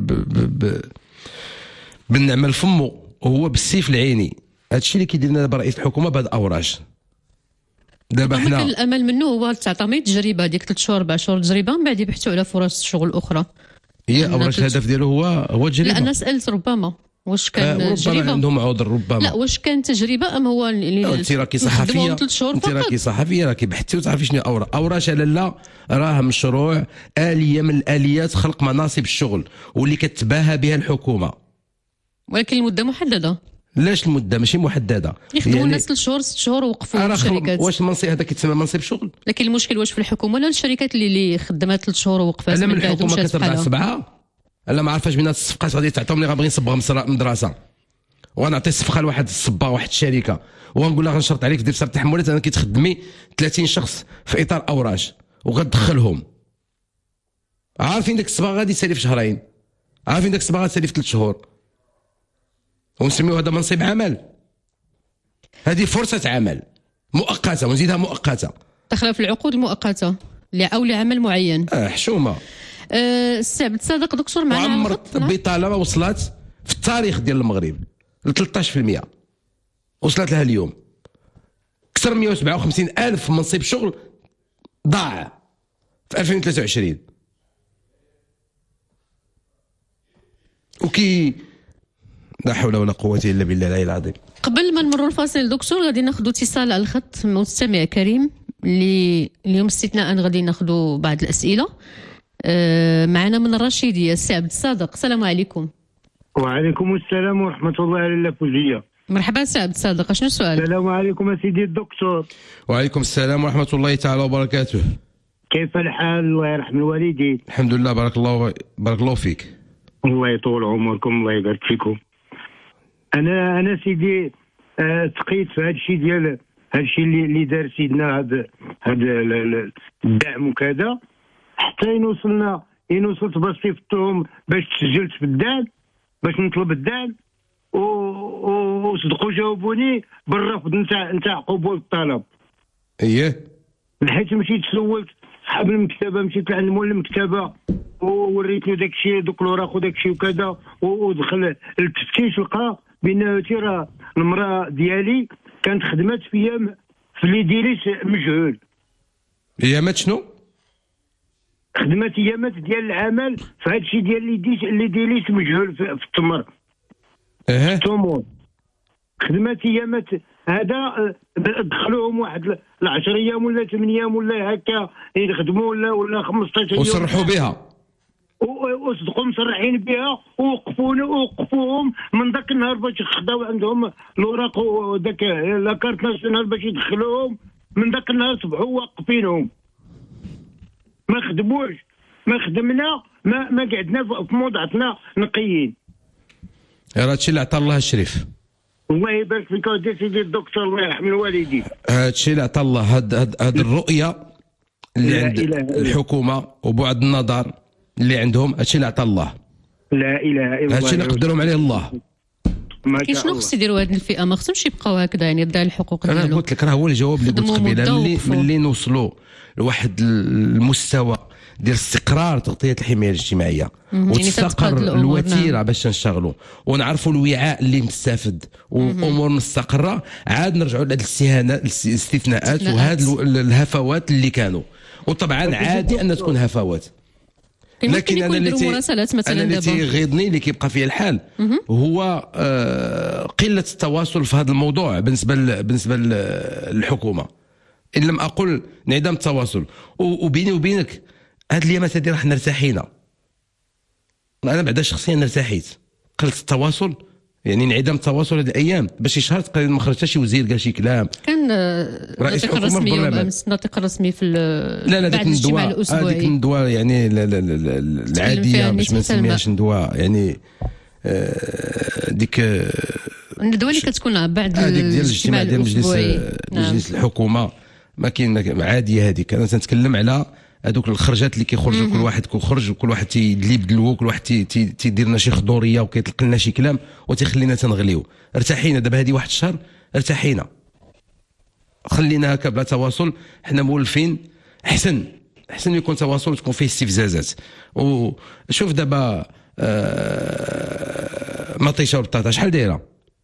بالنعمه لفمو وهو بالسيف العيني. هادشي اللي كيدير لنا دابا رئيس الحكومه بهاد الاوراش. دابا حنا كان الامل منه هو تعطي تجربه ديك 3 شهور 4 شهور تجربه، من بعد يبحثوا على فرص شغل اخرى. هي اوراش الهدف ديالو هو التجربه. لا انا سالت ربما واش كان ربما تجربه عندهم عذر ربما. لا واش كان تجربه ام هو انت راكي صحفيه، انت راكي صحفيه راكي بحثتي وتعرفي شنو اوراش لا راه مشروع آلية من الآليات خلق مناصب الشغل واللي كتباهى بها الحكومه، ولكن المده محدده. لاش المده ماشي محدده؟ يخدموا الناس 3 شهور 6 شهور ووقفوا الشركات. واش المنصب هذا كيتسمى منصب شغل؟ لكن المشكل واش في الحكومه ولا الشركات اللي خدمات 3 شهور ووقفات؟ من الحكومه كتربع 7 الا ما عرفاش بين الصفقات غادي تعطيهم لي غنبغي نصبغها مدرسه وغنعطي الصفقه لواحد الصباغ واحد الشركه وغنقول لها غنشرط عليك دير صرف تحملات انا كيتخدمي 30 شخص في اطار اوراش وغتدخلهم عارفين داك الصباغ غادي يسالي في شهرين، عارفين داك الصباغ غتسالي في 3 شهور ونسميو هذا منصب عمل. هذه فرصه عمل مؤقته ونزيدها مؤقته داخله في العقود المؤقته او لعمل معين. حشومه. السي عبد الصادق دكتور معنا عمرت البطاله وصلت في التاريخ ديال المغرب ل 13%، وصلت لها اليوم اكثر من 157 الف منصب شغل ضاع في 2023. وكي لا حول ولا قوه الا بالله العلي العظيم. قبل ما نمروا الفاصل دكتور غادي ناخذوا اتصال على الخط مستمع كريم اللي اليوم استثناء غادي ناخذوا بعض الاسئله. معنا من الرشيديه السي عبد الصادق. السلام عليكم. وعليكم السلام ورحمه الله على اللافوجيه. مرحبا سي عبد الصادق، شنو السؤال؟ السلام عليكم سيدي الدكتور. وعليكم السلام ورحمه الله تعالى وبركاته. كيف الحال؟ الله يرحم الوالدين. الحمد لله بارك الله فيك. الله يطول عمركم الله يبارك فيكم. انا سيدي تقيت في هذا الشيء ديال هذا الشيء اللي دار سيدنا هذا الدعم وكذا حتى وصلت باش صيفطتهم باش تسجلت في الدعم باش نطلب الدعم وصدقوا جاوبوني بالرفض نتاع قبول الطلب. اييه لحيت مشيت سولت صحاب المكتبه، مشيت لعند مول المكتبه ووريت له داك الشيء دوك الوراق وداك الشيء وكذا ودخل التفتيش لقى بان راه المراه ديالي كانت خدمات في لي ديليس مجهول. ايامات شنو؟ خدمات ايامات ديال العمل في هذا الشيء ديال اللي ديليس مجهول في التمر. التمور خدمات ايامات هذا دخلوهم واحد 10 ايام ولا 8 ايام ولا هكا يخدموا ولا 15 يوم وصرحوا بها وصدقوا مصرحين بها ووقفوهم من ذاك النهار باش خداو عندهم الوراق وداك لاكارت ناسيونال باش يدخلوهم. من ذاك النهار صبحوا واقفينهم ما خدموش ما خدمنا ما قعدنا في موضعتنا نقيين. هادشي اللي عطا الله الشريف. الله يبارك فيك سيدي الدكتور الله يرحم الوالدين. هادشي اللي عطا الله هاد الرؤيه اللي عند الحكومه وبعد النظر اللي عندهم، هادشي اللي عطا الله. لا اله الا الله. هادشي اللي قدرهم عليه الله. كاين شنو خص يديروا هذه الفئه؟ ما خصهمش يبقاو هكذا يعني يدعي الحقوق ديالهم. انا قلت لك راه هو الجواب اللي قلت قبيله ملي نوصلوا لواحد المستوى ديال استقرار تغطيه الحمايه الاجتماعيه وتستقر الوتيره باش نشتغلوا ونعرفوا الوعاء اللي مستفد وامور مستقره، عاد نرجعوا لهاد الاستثناءات وهاد الهفوات اللي كانوا. وطبعا عادي ان تكون هفوات، لكن انا اللي تيغيظني اللي كيبقى فيه الحال هو قله التواصل في هذا الموضوع بالنسبه للحكومه، ان لم اقل انعدام التواصل. وبيني وبينك هاد الايامات هادي راح نرتاحينا، انا بعدا شخصيا ارتاحيت. قله التواصل يعني انعدام التواصل هاد الايام باش شهر تقريبا ما خرج حتى شي وزير قال شي كلام. كان ناطق رسمي يوم امس، ناطق رسمي في لا بعد الاجتماع الاسبوعي. هذيك الندوه يعني العاديه باش ما نسميهاش ندوه يعني ديك الندوه اللي كتكون بعد الاجتماع ديال مجلس الحكومه ما كاين عاديه. هذيك انا تنتكلم على هذوك الخرجات اللي كيخرجوا كل واحد كيخرج وكل واحد تيدلي بدلو كل واحد تيدير لنا شي خضوريه وكيطلق لنا شي كلام وتيخلينا تنغليو. ارتاحينا دابا هذه واحد الشهر ارتاحينا، خلينا هكا بلا تواصل. حنا مولفين احسن يكون تواصل وتكون فيه استفزازات. وشوف دابا مطيشه والبطاطا شحال دايره؟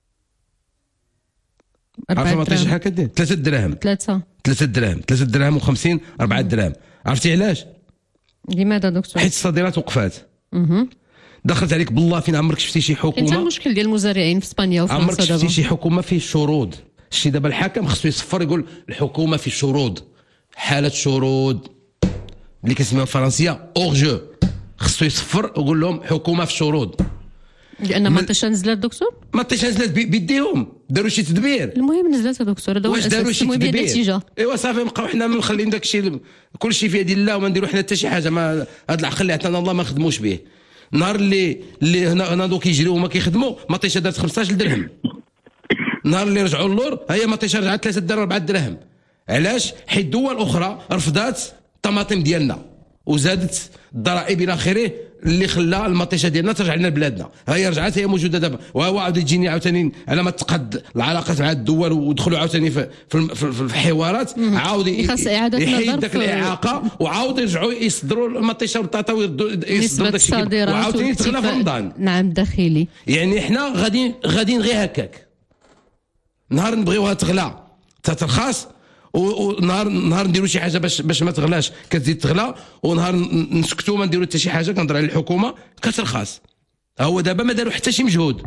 عارفه مطيشه شحال كدير؟ 3 دراهم 3 دراهم و50 4 دراهم. عرفتي علاش؟ لماذا دكتور؟ حيت الصادرات وقفات. دخلت عليك بالله فين عمرك شفتي شي انت حكومه المشكل ديال المزارعين في اسبانيا عمرك وفرنسا شفتي دابا شي حكومه فيه شرود؟ شي دابا الحاكم خصو يصفر يقول الحكومه في شرود، حاله شرود اللي كنسميوها الفرنسيه اور جو، خصو يصفر ويقول لهم حكومه في شرود. لان ما تاش نزلت دكتور، ما تاش نزلت بيديهم، داروا شي تدبير. المهم نزلت دكتور، هذا هو واش داروا الاساس، شي المهم هي تدبير؟ النتيجه. ايوا صافي نبقاو حنا مخلين داك الشيء كل شيء في يد الله وما نديروا حنا حتى شي حاجه. ما هذا العقل اللي عطانا الله ما نخدموش به. النهار اللي هنا دوك يجريو وما كيخدموا مطيشه دارت 15 درهم، النهار اللي رجعوا اللور هي مطيشه رجعت 3 درهم 4 درهم. علاش؟ حيت دول اخرى رفضات الطماطم ديالنا وزادت الضرائب الى اخره اللي خلى المطيشه ديالنا ترجع لنا لبلادنا. هي رجعت، هي موجوده دابا، وهو عاود يجيني عاوتاني على ما تقد العلاقات مع الدول ودخلوا عاوتاني في الحوارات، عاود يحيد داك الاعاقه وعاود يرجعوا يصدروا المطيشه والبطاطا ويصدروا داك الشيء وعاوتاني تغلى في رمضان. نعم داخلي. يعني احنا غاديين غير هكاك، نهار نبغيوها تغلى تترخص، ونهار نديروا شي حاجه باش ما تغلاش كتزيد تغلى، ونهار نسكتوا ما نديروا حتى شي حاجه كنهضر على الحكومه كترخص. هو دابا ما داروا حتى شي مجهود،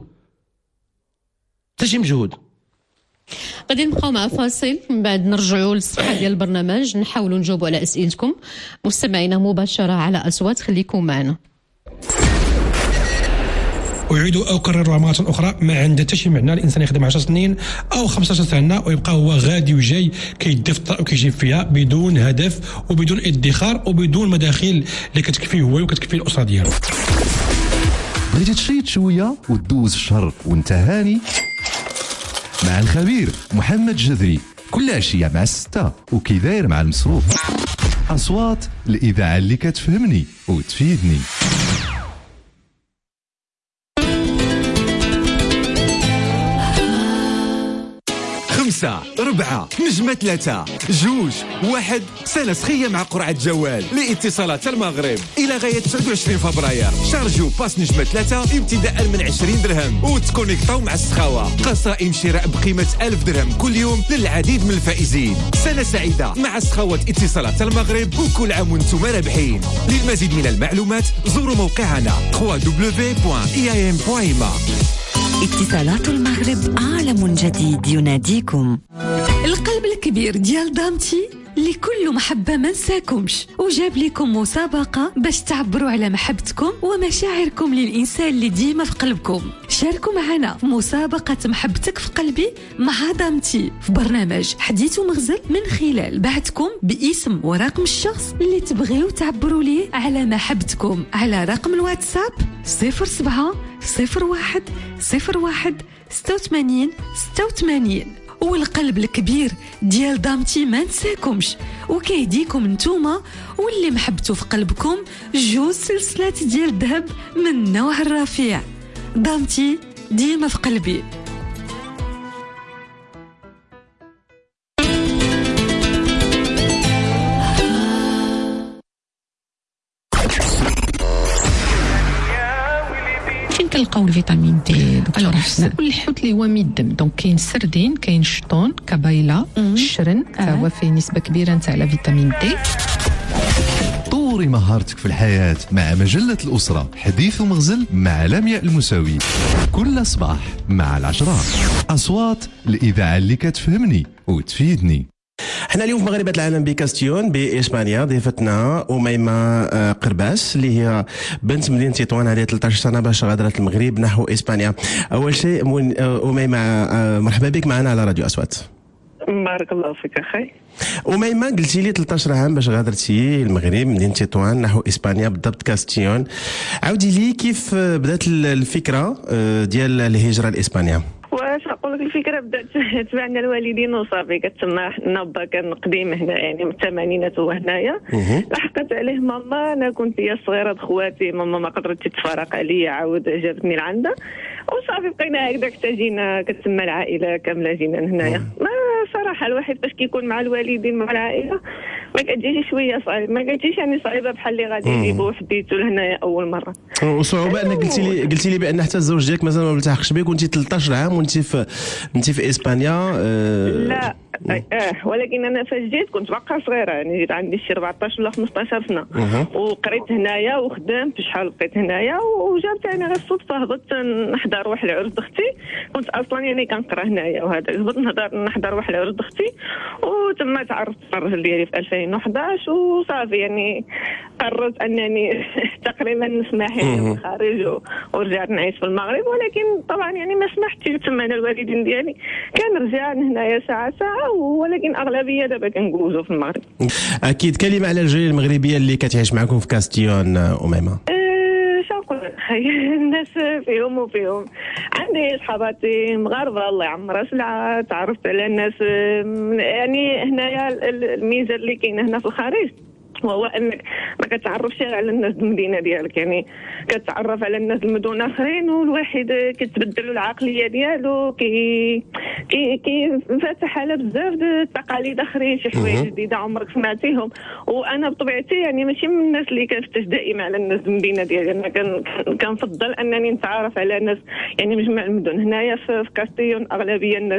غادي نبقاو مع فاصل، من بعد نرجعوا للصفحه ديال البرنامج نحاولوا نجاوبوا على اسئلتكم مستمعينا مباشره على اصوات. خليكم معنا. أعيد أكرر مرة أخرى، ما عنده حتى شي معنى الإنسان يخدم 10 سنين أو 15 سنة ويبقى هو غادي وجاي كيدي في الطرق وكيجيب فيها بدون هدف وبدون ادخار وبدون مداخل اللي كتكفيه هو وكتكفي الأسرة ديالو. بغيتي تشيط شوية وتدوز الشهر وانت هاني مع الخبير محمد جذري كل عشية مع 6 وكي داير مع المصروف. أصوات الإذاعة اللي كتفهمني وتفيدني. 5 4 نجمة 3 2 1 سنة سخية مع قرعة جوال لاتصالات المغرب إلى غاية 29 فبراير. شارجوا باس نجمة 3 ابتداء من 20 درهم وتكونيكطاو مع السخاوة. قصائم شراء بقيمة 1000 درهم كل يوم للعديد من الفائزين. سنة سعيدة مع سخاوة اتصالات المغرب وكل عام وانتم رابحين. للمزيد من المعلومات زوروا موقعنا www.iam.ma. اتصالات المغرب عالم جديد يناديكم. القلب الكبير ديال دامتي اللي كل محبة ما نساكمش، وجاب لكم مسابقة باش تعبروا على محبتكم ومشاعركم للإنسان اللي ديما في قلبكم. شاركوا معنا في مسابقة محبتك في قلبي مع دامتي في برنامج حديث ومغزل، من خلال بعثكم باسم ورقم الشخص اللي تبغيو تعبروا ليه على محبتكم على رقم الواتساب 07 01 01 86 86. والقلب الكبير ديال دامتي ما نساكمش وكيهديكم نتوما واللي محبتو في قلبكم 2 سلسلات ديال الذهب من نوع الرفيع. دامتي ديما في قلبي. فين كنلقاو الفيتامين دي دكتور حسن؟ كل الحوت اللي هو من الدم، دونك كاين السردين، كاين الشطون، كبايله، الشرن، هو فيه نسبه كبيره نتاع الفيتامين دي. طوري مهارتك في الحياة مع مجلة الأسرة حديث ومغزل مع لمياء المساوي كل صباح مع 10. أصوات الإذاعة اللي كتفهمني وتفيدني. احنا اليوم في مغربة العالم بكاستيون بإسبانيا ضيفتنا أميمة قرباس اللي هي بنت مدينة تطوان، عليها 13 سنة باش غادرت المغرب نحو إسبانيا. أول شيء أميمة مرحبا بك معنا على راديو أصوات. بارك الله فيك اخي. أميمة قلتي لي 13 عام باش غادرتي المغرب مدينة تطوان نحو إسبانيا بالضبط كاستيون. عاودي لي كيف بدات الفكرة ديال الهجرة لإسبانيا؟ واش نقول لك، الفكره بدات تبعنا الوالدين وصافي. كتسمى حنا با كان قديم هنا يعني من الثمانينات هو هنايا. لحقت عليه ماما، انا كنت هي صغيره خواتي، ماما ما قدرتش تفارق عليا، عاود جابتني لعندها وصافي بقينا هكذاك حتى جينا. كتسمى العائله كامله جينا هنايا. ما صراحه الواحد باش كيكون مع الوالدين مع العائله ما كتجيش شويه صعيب، ما كتجيش يعني صعيبه بحال اللي غادي يجيبوا وحديتو لهنايا اول مره. وصعوبه انك قلتي لي بان حتى الزوج ديالك مازال ما ملتحقش بك، وانت 13 عام وانت في اسبانيا. لا ولكن انا فاش جيت كنت باقا صغيره، يعني جيت عندي شي 14 ولا 15 سنه وقريت هنايا وخدمت شحال بقيت هنايا، وجات يعني غير الصدفه هبطت نحضر واحد العرس اختي. كنت اصلا يعني كنقرا هنايا وهذا، هبطت نحضر واحد العرس اختي وتما تعرفت على الراجل ديالي في 2011 وصافي. يعني قررت انني تقريبا نسمح يعني من الخارج ورجعت نعيش في المغرب، ولكن طبعا يعني ما سمحتش تما انا الوالدين ديالي كنرجع هنايا ساعه ولكن اغلبيه دابا كنجوزو في المغرب. اكيد. كلمه على الجاليه المغربيه اللي كتعيش معكم في كاستيون اميمه. شنقول الناس فيهم وفيهم. عندي صحاباتي مغاربه الله يعمرها سلعه، تعرفت على الناس. يعني هنايا الميزه اللي كاينه هنا في الخارج وهو انك ما كتعرفش على الناس المدينه ديالك، يعني كتعرف على الناس المدن اخرين والواحد كتبدل العقليه ديالو كي فاتح على بزاف د التقاليد اخرين، شي حوايج جديده عمرك سمعتيهم. وانا بطبيعتي يعني ماشي من الناس اللي كنفتش دائما على الناس المدينه ديالي، انا كنفضل انني نتعرف على ناس يعني مجمع المدن. هنايا في كاستيون اغلبيه الناس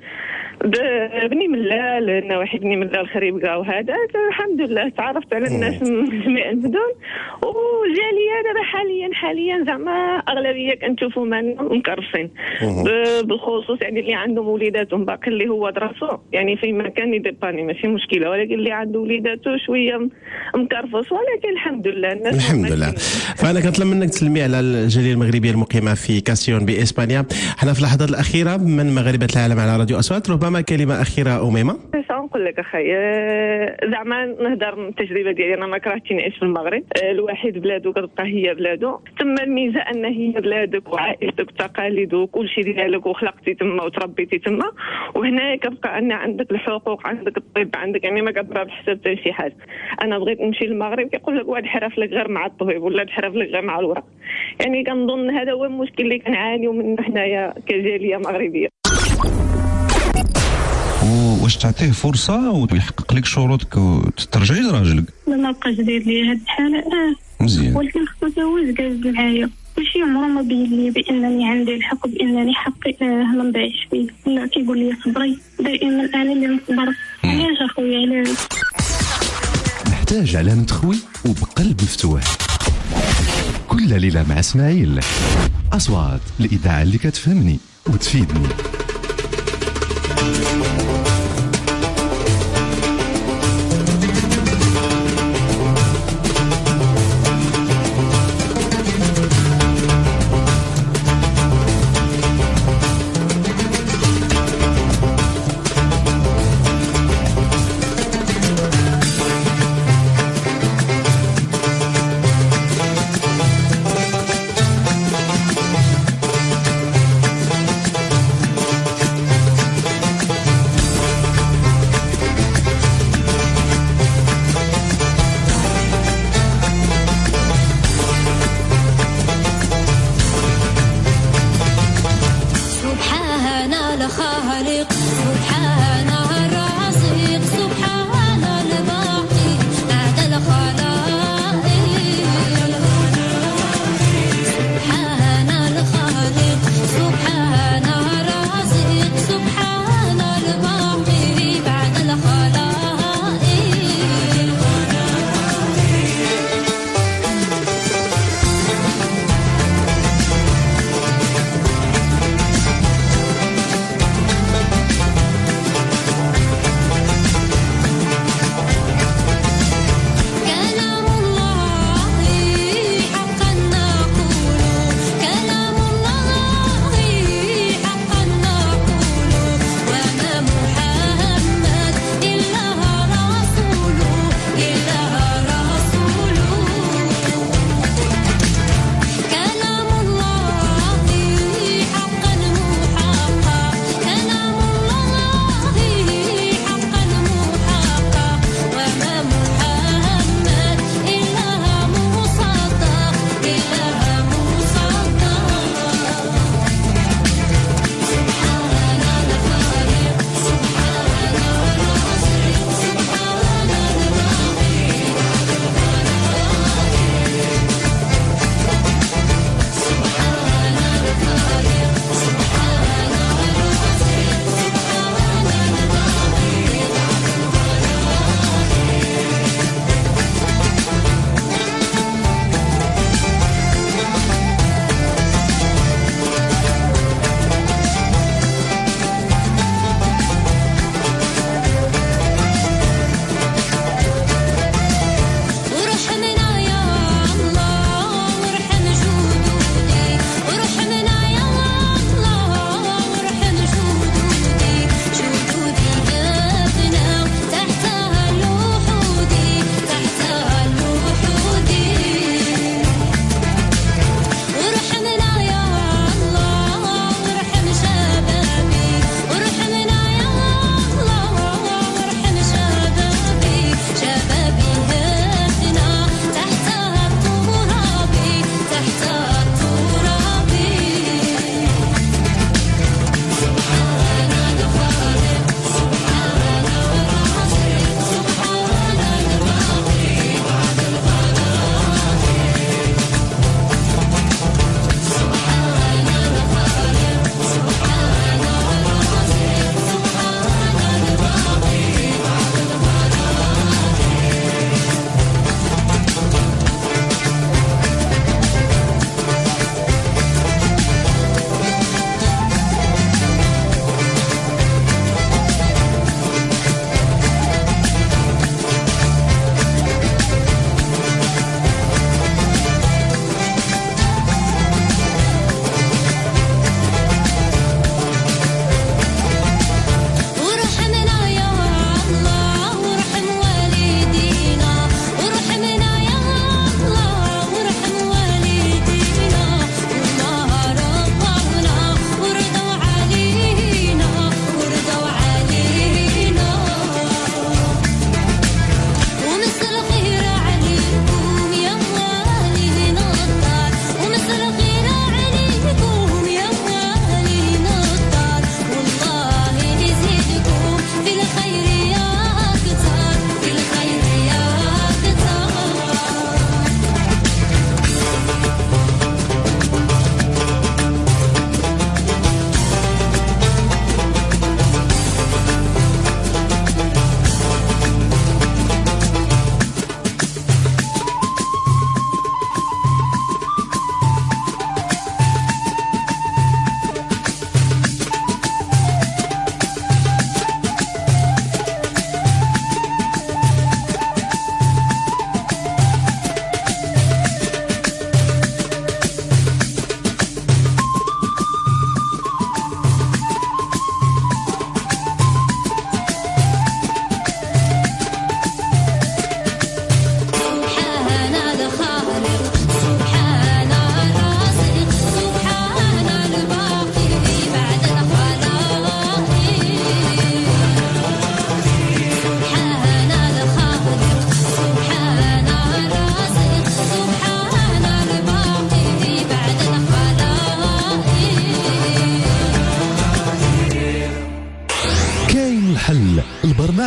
بني ملال، نواحي بني ملال خريبكا وهذا. الحمد لله تعرفت على الناس من جميع المدن. وجاليه دابا حاليا زعما اغلبيه كنشوفوا مكرفين بالخصوص يعني اللي عندهم وليداتهم باقي اللي هو دراسو، يعني في مكان يديباني ماشي مشكله، ولكن اللي عنده وليداته شويه مكرفص. ولكن الحمد لله الناس الحمد لله. فانا كنطلب منك تسلمي على الجاليه المغربيه المقيمه في كاسيون باسبانيا. حنا في اللحظات الاخيره من مغاربه العالم على راديو اصوات، ربما كلمه اخيره اميمه. نقول لك اخي، زعما نهضر من التجربه ديالي. انا ما كرهتش نعيش في المغرب، الواحد بلادو كتبقى هي بلادو. تما الميزه ان هي بلادك وعائلتك وتقاليدك وكل شيء ديالك وخلقتي تما وتربيتي تما. وهنا كتبقى ان عندك الحقوق، عندك الطب، عندك يعني ما كتبقى بحساب حتى شي حاجه. انا بغيت نمشي للمغرب كيقول لك واحد حرف لك غير مع الطبيب ولا تحرف لك غير مع الورق. يعني كنظن هذا هو المشكل اللي كنعانيو منه حنايا كجاليه مغربيه. واش تعطيه فرصه ويحقق لك شروطك وترجعي لراجلك؟ ما بقاش داير لي هاد الحاله مزيان، ولكن خصو يتزوج جالس معايا. ماشي عمره ما بين لي بانني عندي الحق بانني حقي ما نضيعش فيه. لا، كيقول لي صبري دائما، انا اللي نصبر. علاش اخويا علاش؟ محتاج علامة خوي وبقلب مفتوح. كل ليلة مع اسماعيل. أصوات الإذاعة اللي كتفهمني وتفيدني.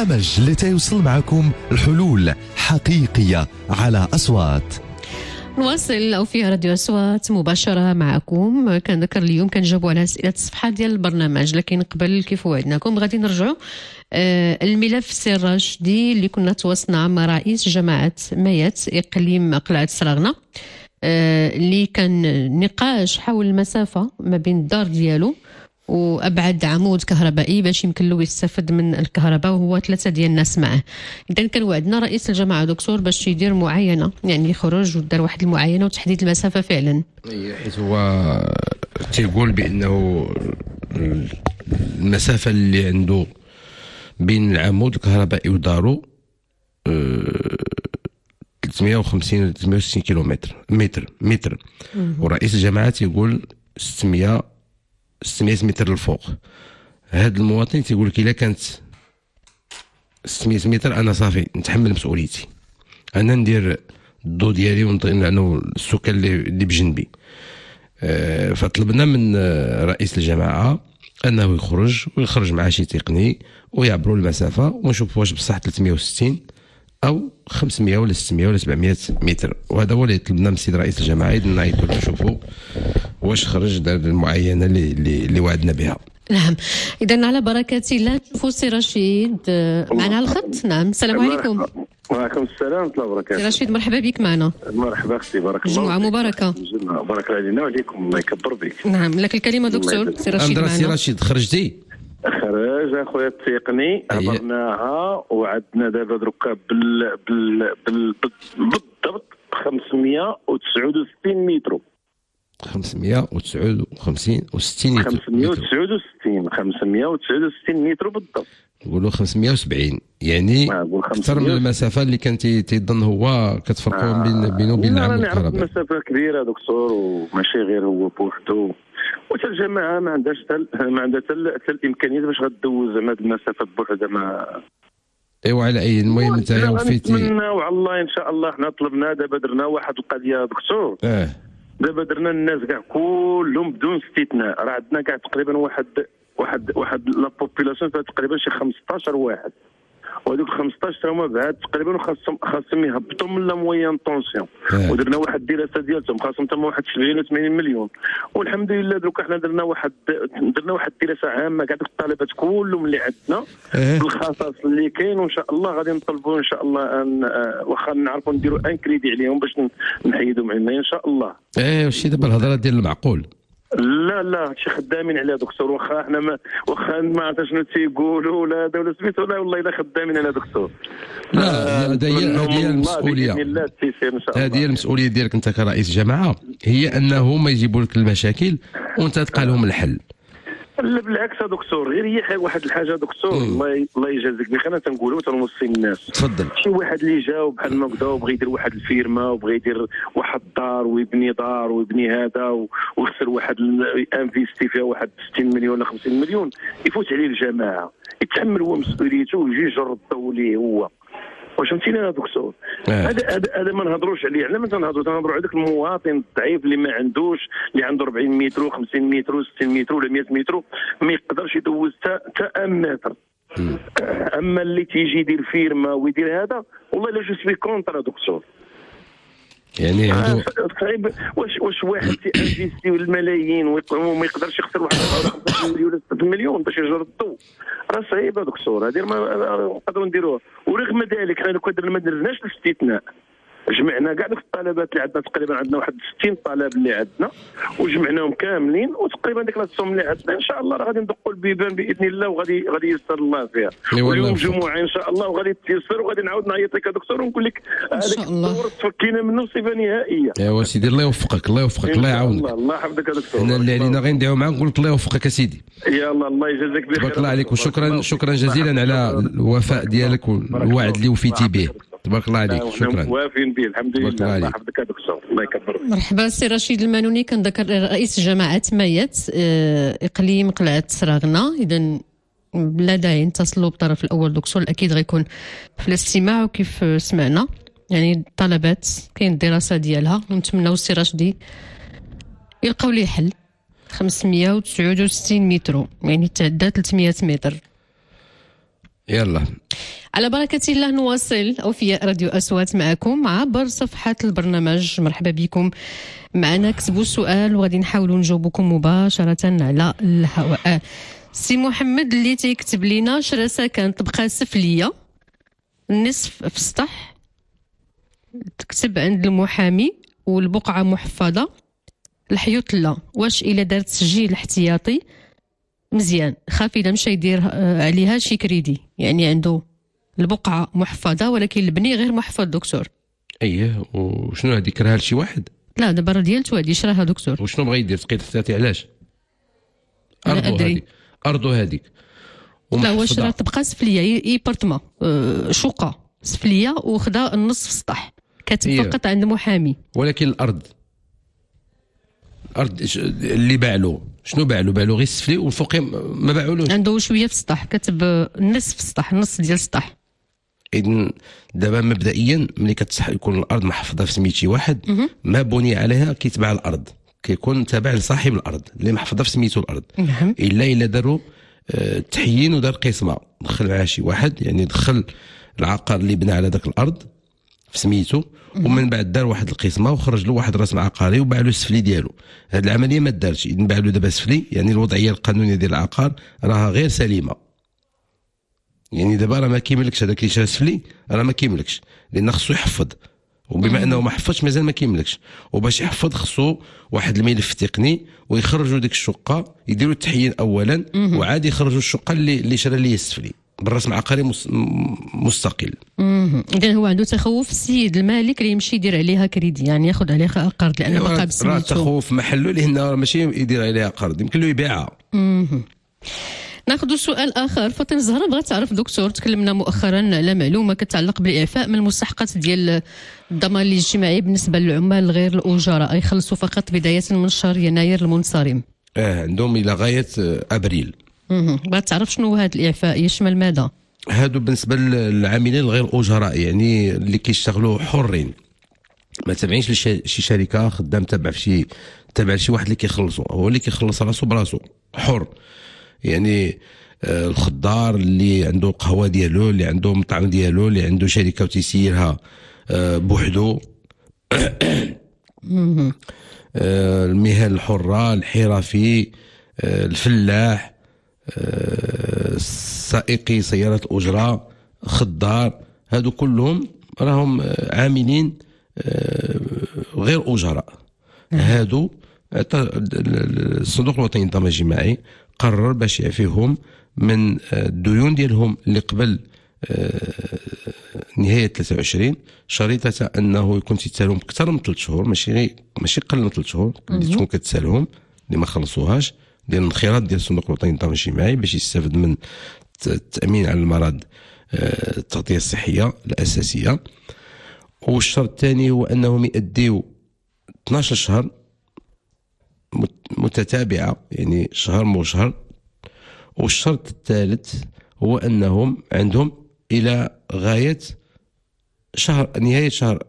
برنامج اللي تيوصل معكم الحلول حقيقية على أصوات. نواصل أو فيها راديو أصوات مباشرة معكم. كنذكر اليوم كنجاوبوا على أسئلة الصفحة ديال البرنامج، لكن قبل كيف وعدناكم غادي نرجعوا الملف سي الراشدي اللي كنا تواصلنا مع رئيس جماعة مايات إقليم قلعة سراغنا، اللي كان نقاش حول المسافة ما بين الدار ديالو وأبعد عمود كهربائي باش يمكن له يستفد من الكهرباء، وهو 3 ديال الناس معه. إذا كان وعدنا رئيس الجماعة دكتور باش يدير معاينة، يعني يخرج ودار واحد المعاينة وتحديد المسافة فعلا. حيث هو تيقول بأنه المسافة اللي عنده بين العمود الكهربائي ودارو 350 360 كيلومتر متر، ورئيس الجماعة تيقول 600 متر للفوق. هذا المواطن تيقول لك الا كانت 600 متر انا صافي نتحمل مسؤوليتي، انا ندير الضو ديالي ونطير السكان اللي بجنبي. فطلبنا من رئيس الجماعه انه يخرج مع شي تقني ويعبروا المسافه ونشوف واش بصح 360 او 500 ولا 600 ولا 700 متر. وهذا هو اللي طلبنا من السيد رئيس الجماعه، نعيطوا نشوفوا واش خرج دار المعاينه اللي وعدنا بها. نعم، اذا على بركه الله نشوفوا سي رشيد معنا على الخط. نعم، السلام عليكم. وعليكم السلام ورحمه الله وبركاته. سي رشيد مرحبا بك معنا. مرحبا اختي، بارك الله. جمعه مباركه. بارك علينا وعليكم، الله يكبر بك. نعم، لك الكلمه دكتور. سي رشيد معنا. سي رشيد خرجتي؟ خرج اخويا التقني، عبرناها وعدنا دابا دروكا بالضبط 569 متر. 569 متر بالضبط. نقولوا 570، يعني اكثر من المسافه اللي كان تيظن هو كتفرقوا بينه وبين العمود الكهربائي. مسافه كبيره دكتور، وماشي غير هو بوحدو، وحتى الجماعه ما عندها حتى الامكانيات باش غدوز زعما هذه المسافه بوحدها. ما ايوا على اي المهم انت وفيتي. نتمناو على الله ان شاء الله. حنا طلبنا دابا درنا واحد القضيه دكتور. دابا درنا الناس كاع كلهم بدون استثناء، راه عندنا كاع تقريبا واحد لا بوبولاسيون تقريبا شي 15 واحد، وهذوك 15 هما بعاد تقريبا خاصهم يهبطوا من لا موين طونسيون. ودرنا واحد الدراسه ديالتهم خاصهم تما واحد 70 و 80 مليون. والحمد لله دروك حنا درنا واحد الدراسه عامه كاع الطلبات كلهم اللي عندنا بالخصاص اللي كاين، وان شاء الله غادي نطلبوا ان شاء الله واخا نعرفوا نديروا ان كريدي عليهم باش نحيدوا معنا ان شاء الله. واش دابا الهضره ديال المعقول؟ لا هادشي خدامين عليه دكتور، واخا حنا ما عرفت شنو تيقولوا ولا هذا ولا سميتو، لا والله الا خدامين على دكتور. لا هذه المسؤوليه، هذه المسؤوليه ديالك انت كرئيس جماعه، هي انه ما يجيبوا لك المشاكل وانت تلقى لهم الحل. لا بالعكس يا دكتور، غير هي واحد الحاجه دكتور، الله يجازيك بخير. انا تنقولوا تنوصي الناس، تفضل. شي واحد اللي جا بحال ما هكذا وبغى يدير واحد الفيرما وبغى يدير واحد الدار ويبني دار ويبني هذا ويخسر واحد انفيستي فيها واحد 60 مليون ولا 50 مليون، يفوت عليه الجماعه، يتحمل هو مسؤوليته ويجي يجر الضو ليه هو. واش فهمتيني يا دكتور؟ هذا ما نهضروش عليه، على ما تنهضروا على ذاك المواطن الضعيف اللي ما عندوش، اللي عنده 40 متر و50 متر و60 متر ولا 100 متر ما يقدرش يدوز حتى متر. اما اللي تيجي يدير فيرما ويدير هذا، والله الا جو سوي كونتر دكتور. يعني عنده واش واحد تيانفيستي الملايين وما يقدرش يخسر واحد 5 مليون ولا 6 مليون باش يجر الضو، راه صعيبه دكتور. هذه ما نقدروا نديروها. ورغم ذلك حنا كنا ما درناش الاستثناء، جمعنا كاع دوك الطلبات اللي عندنا، تقريبا عندنا واحد 60 طالب اللي عندنا، وجمعناهم كاملين، وتقريبا ديك الصوم اللي عندنا ان شاء الله راه غادي ندقوا البيبان باذن الله، وغادي ييسر الله فيها. واليوم جمعه ان شاء الله وغادي تيسر، وغادي نعاود نعيط لك يا دكتور ونقول لك هذاك الدور تفكينا منه بصفه نهائيه. ايوا سيدي الله يوفقك، الله يوفقك، الله يعاونك. الله يحفظك يا دكتور. حنا اللي علينا غير ندعيو معاك، نقول لك الله يوفقك يا سيدي. يلا الله يجازيك بخير. تبارك الله عليك، وشكرا جزيلا على الوفاء ديالك والوعد اللي وفيتي به. تبارك الله عليك، شكرا. موافقين به الحمد لله. الله يحفظك يا دكتور، الله يكبر. مرحبا سي رشيد المانوني، كنذكر رئيس جماعه مايات اقليم قلعه سراغنا. اذا بلا داعي نتصلوا بالطرف الاول دكتور، اكيد غيكون في الاستماع. وكيف سمعنا يعني الطلبات كاين الدراسه ديالها، ونتمناو السي رشدي يلقاو ليه حل. 569 متر يعني تعدى 300 متر. يلا على بركة الله نواصل أوفياء راديو أصوات معكم عبر صفحة البرنامج. مرحبا بكم معنا، كتبوا السؤال وغادي نحاولوا نجاوبكم مباشرة على الهواء. سي محمد اللي تيكتب لينا شرا ساكن طبقة سفلية النصف في السطح، تكتب عند المحامي والبقعة محفظة، الحيوط لا، واش إلا دارت تسجيل احتياطي مزيان، خاف إلا مشى يدير عليها شي كريدي، يعني عنده البقعة محفظة ولكن البني غير محفظ دكتور. اييه، وشنو هذيك راها لشي واحد؟ لا دابا راه ديالته هادي شراها دكتور. وشنو بغا يدير تقيت احتياطي علاش؟ أرضو هذيك لا واش راه تبقى سفلية ايبارتمون شقة سفلية وخدا النص في السطح، كاتب فقط عند محامي. ولكن الأرض اللي باعلو شنو باعلو غير السفلي والفوقي ما باعولوش، عنده شويه في السطح، كاتب النص في السطح، النص ديال السطح. اذن دابا مبدئيا ملي كتصح يكون الارض محفوظه في سميت شي واحد، ما بني عليها كيتباع الارض، كيكون تابع لصاحب الارض اللي محفوظه في سميتو الارض. الا داروا تحيين ودار قسمه، دخل معاه شي واحد، يعني دخل العقار اللي بنى على ذاك الارض في سميتو، ومن بعد دار واحد القسمه وخرج له واحد رسم عقاري وباع له السفلي ديالو. هذه العمليه ما دارش، اذا باع له دابا سفلي، يعني الوضعيه القانونيه ديال العقار راها غير سليمه. يعني دابا راه ما كيملكش هذاك اللي شرا السفلي، راه ما كيملكش، لان خصو يحفظ، وبما انه ما حفظش مازال ما كيملكش، وباش يحفظ خصو واحد الملف تقني ويخرجوا ديك الشقه، يديروا التحيين اولا وعاد يخرجوا الشقه اللي شرا ليه السفلي بالرسم عقاري مستقل. اذا هو عنده تخوف السيد المالك اللي يمشي يدير عليها كريدي، يعني ياخذ عليها قرض، لان بقى بسميتو. راه تخوف محله، لان ماشي يدير عليها قرض، يمكن له يبيعها. ناخذ سؤال اخر. فاطمه زهره بغات تعرف دكتور، تكلمنا مؤخرا على معلومه كتعلق بالاعفاء من المستحقات ديال الضمان الاجتماعي بالنسبه للعمال غير الاجراء، يخلصوا فقط بدايه من شهر يناير المنصرم. عندهم الى غايه ابريل. بغات تعرف شنو هذا الاعفاء، يشمل ماذا؟ هادو بالنسبه للعاملين الغير اجراء، يعني اللي كيشتغلوا حرين، ما تابعينش لشي شركه، خدام تابع في شي واحد اللي كيخلصوا، هو اللي كيخلص راسو براسو حر. يعني الخضار اللي عنده قهوه ديالو، اللي عنده مطعم ديالو، اللي عنده شركه وتيسيرها بوحدو. المهن الحره، الحرفي، الفلاح، سائقي سيارات الاجره، خضار، هادو كلهم راهم عاملين غير اجراء. هادو الصندوق الوطني للضمان الاجتماعي قرر باش يعفيهم من الديون ديالهم اللي قبل نهايه 23، شريطه انه يكون تيتسالهم اكثر من 3 شهور، ماشي قل من 3 شهور اللي تكون كتسالهم اللي ما خلصوهاش، ديال الانخراط ديال الصندوق الوطني للضمان الاجتماعي باش يستافد من التامين على المرض، التغطيه الصحيه الاساسيه. والشرط الثاني هو انهم يؤديوا 12 شهر متتابعه، يعني شهر مو شهر. والشرط الثالث هو انهم عندهم الى غايه نهايه شهر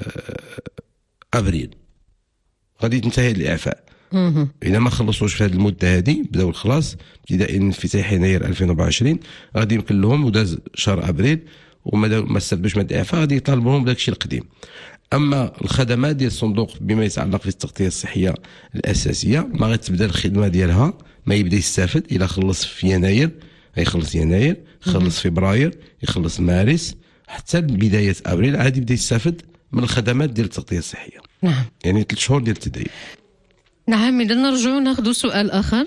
ابريل غادي تنتهي الاعفاء. اذا ما خلصوش في هذه المده هذه، بداو الخلاص ابتداء من انفتاح يناير 2024، غادي يمكن لهم وداز شهر ابريل وما استفدوش من الاعفاء، غادي يطالبوهم بداك الشيء القديم. اما الخدمات ديال الصندوق بما يتعلق بالتغطيه الصحيه الاساسيه، ما غتبدا الخدمه ديالها، ما يبدا يستافد الى خلص في يناير، يخلص يناير، يخلص فبراير، يخلص مارس، حتى بدايه ابريل عاد يبدا يستافد من الخدمات ديال التغطيه الصحيه. نعم، يعني 3 شهور ديال التدريب. نعم. اذا نرجعوا ناخذ سؤال اخر.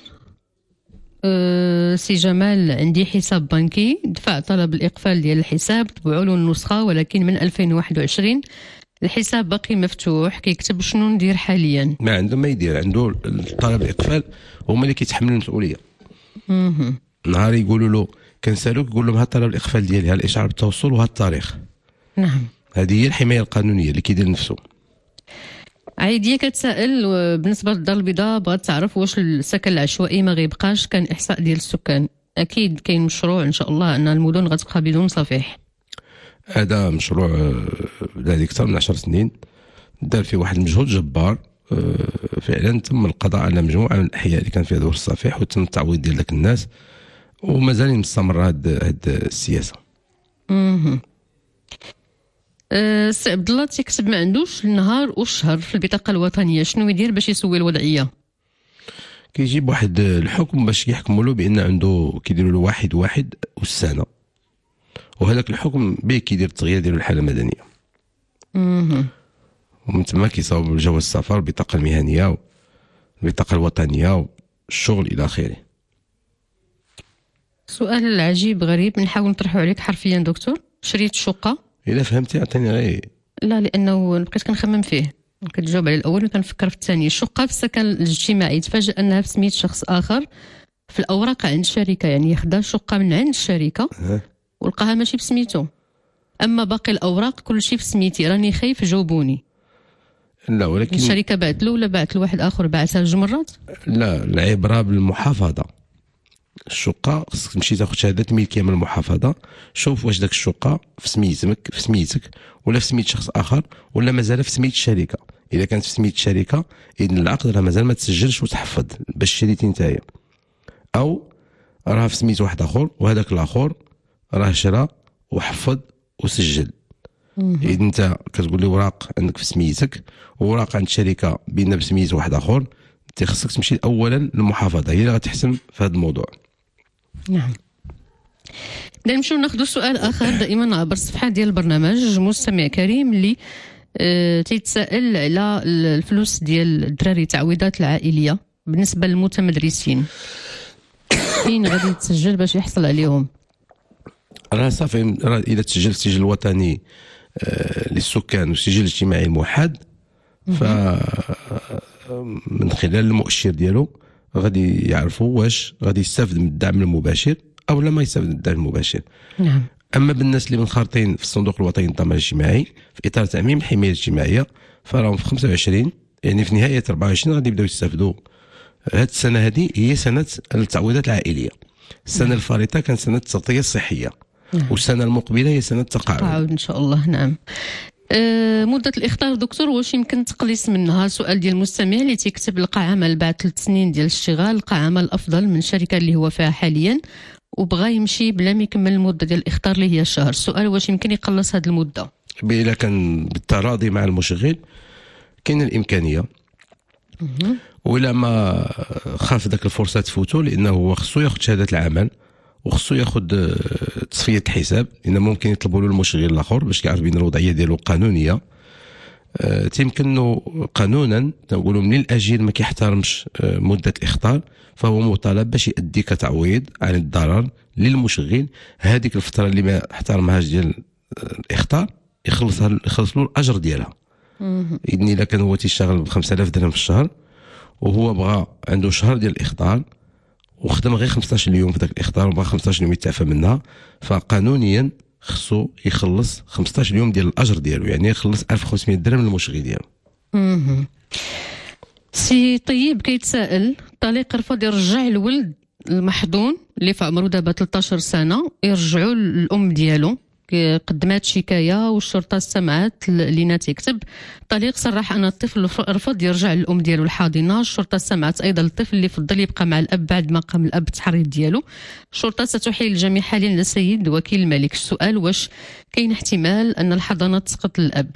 سي جمال، عندي حساب بنكي، دفع طلب الاقفال ديال الحساب، تبعوا له النسخه، ولكن من 2021 الحساب باقي مفتوح، كيكتب شنو ندير حاليا؟ ما عنده ما يدير، عنده طلب الاقفال، هما اللي كيتحملوا المسؤوليه. نهار يقولوا له كنسالوك، يقول لهم ها طلب الاقفال ديالي، ها الاشعار بالتوصل وها التاريخ. نعم، هذه هي الحمايه القانونيه اللي كيدير نفسه. عايديه كتسائل بالنسبه للدار البيضاء، بغات تعرف واش السكن العشوائي ما غيبقاش، كان احصاء ديال السكان، اكيد كاين مشروع ان شاء الله ان المدن غتبقى بدون صفيح. هذا مشروع هذه اكثر من 10 سنين، دار فيه واحد المجهود جبار، فعلا تم القضاء على مجموعه من الاحياء اللي كان فيها دور الصفيح، وتم التعويض ديال ذاك الناس، ومازال مستمر هاد السياسه. سي عبد الله تيكتب ما عندوش النهار والشهر في البطاقه الوطنيه، شنو يدير باش يسوي الوضعيه؟ كيجيب واحد الحكم باش يحكموا له بان عنده، كيديروا له واحد والسنه، وهذاك الحكم به كيدير التغيير ديالو الحاله المدنيه. ومن تما كيصاوب جواز السفر، البطاقه المهنيه، البطاقه الوطنيه، الشغل الى اخره. سؤال عجيب غريب نحاول نطرحه عليك حرفيا دكتور. شريت شقه، الا فهمتي عطيني غير. لا لانه بقيت كنخمم فيه، كتجاوب على الاول وكنفكر في الثاني. شقه في السكن الاجتماعي، تفاجأ انها في سميت شخص اخر في الاوراق عند الشركه، يعني خدا شقه من عند الشركه ولقاها ماشي بسميتو، اما باقي الاوراق كل شيء في سميتي. راني خايف جاوبوني. لا ولكن الشركه بعت له ولا بعت لواحد اخر؟ بعتها جوج مرات. لا، العبره بالمحافظه. الشقه خصك تمشي تاخذ شهاده ملكيه من المحافظه، شوف واش داك الشقه في سميتك ولا في سميت شخص اخر، ولا مازال في سميت الشركه. اذا كانت في سميت الشركه اذن العقد راه مازال ما تسجلش وتحفظ باش شريتي نتايا، او راه في سميت واحد اخر وهذاك الاخر راه شرا وحفظ وسجل. اذا انت كتقول لي وراق عندك في سميتك ووراق عند الشركه بينا بسميت واحد اخر، انت خصك تمشي اولا للمحافظه، هي اللي غتحسم في هذا الموضوع. نعم. نمشيو ناخذ سؤال اخر دائما عبر الصفحه ديال البرنامج. مستمع كريم اللي تيتساءل على الفلوس ديال الدراري، التعويضات العائليه بالنسبه للمتمدرسين، فين غادي تسجل باش يحصل عليهم؟ راه صافي، راه اذا تسجل في السجل الوطني للسكان والسجل الاجتماعي الموحد، ف من خلال المؤشر ديالو غادي يعرفوا واش غادي يستافد من الدعم المباشر او لا ما يستافد من الدعم المباشر. نعم. اما بالناس اللي منخرطين في الصندوق الوطني للضمان الاجتماعي في اطار تعميم الحمايه الاجتماعيه، فراهم في 25 يعني في نهايه 24 غادي يبداو يستافدوا. هذه السنه هذه هي سنه التعويضات العائليه. السنه الفارطه كانت سنه التغطيه الصحيه، والسنه المقبله هي سنه التقاعد ان شاء الله. نعم. مدة الإخطار دكتور واش يمكن تقليص منها؟ سؤال ديال المستمع اللي تيكتب لقى عمل بعد 3 سنين ديال الاشتغال، لقى عمل أفضل من الشركة اللي هو فيها حاليا وبغى يمشي بلا ما يكمل المدة ديال الإخطار اللي هي الشهر. السؤال واش يمكن يقلص هذه المدة؟ إلا كان بالتراضي مع المشغل كاين الإمكانية، وإلا ما خاف ذاك الفرصة تفوتو، لأنه هو خصو ياخذ شهادة العمل وخصو ياخذ تصفيه الحساب، لان ممكن يطلبوا له المشغل الاخر باش يعرف بين الوضعيه ديالو قانونيه. تيمكنه قانونا تنقولوا من الاجير ما كيحترمش مده الاخطار، فهو مطالب باش يؤدي كتعويض عن الضرر للمشغل هذيك الفتره اللي ما احترمهاش ديال الاخطار، يخلص له الاجر ديالها. اذن الا كان هو تيشتغل ب 5000 درهم في الشهر وهو بغى عنده شهر ديال الاخطار وخدم غير 15 يوم في ذاك الاخطار وبغى 15 يوم يتعافى منها، فقانونيا خصو يخلص 15 يوم ديال الاجر ديالو، يعني يخلص 1500 درهم للمشغل ديالو. سي طيب كيتسائل، طليق رفض يرجع الولد المحضون اللي في عمره دابا 13 سنه، يرجعوا للام ديالو. قدمات شكايه والشرطه استمعت لينا تيكتب. طليق صرح ان الطفل رفض يرجع للام ديالو الحاضنه. الشرطه استمعت ايضا للطفل اللي فضل يبقى مع الاب بعد ما قام الاب بالتحريض ديالو. الشرطه ستحيل الجميع حاليا للسيد وكيل الملك. السؤال واش كاين احتمال ان الحضانه تسقط للاب؟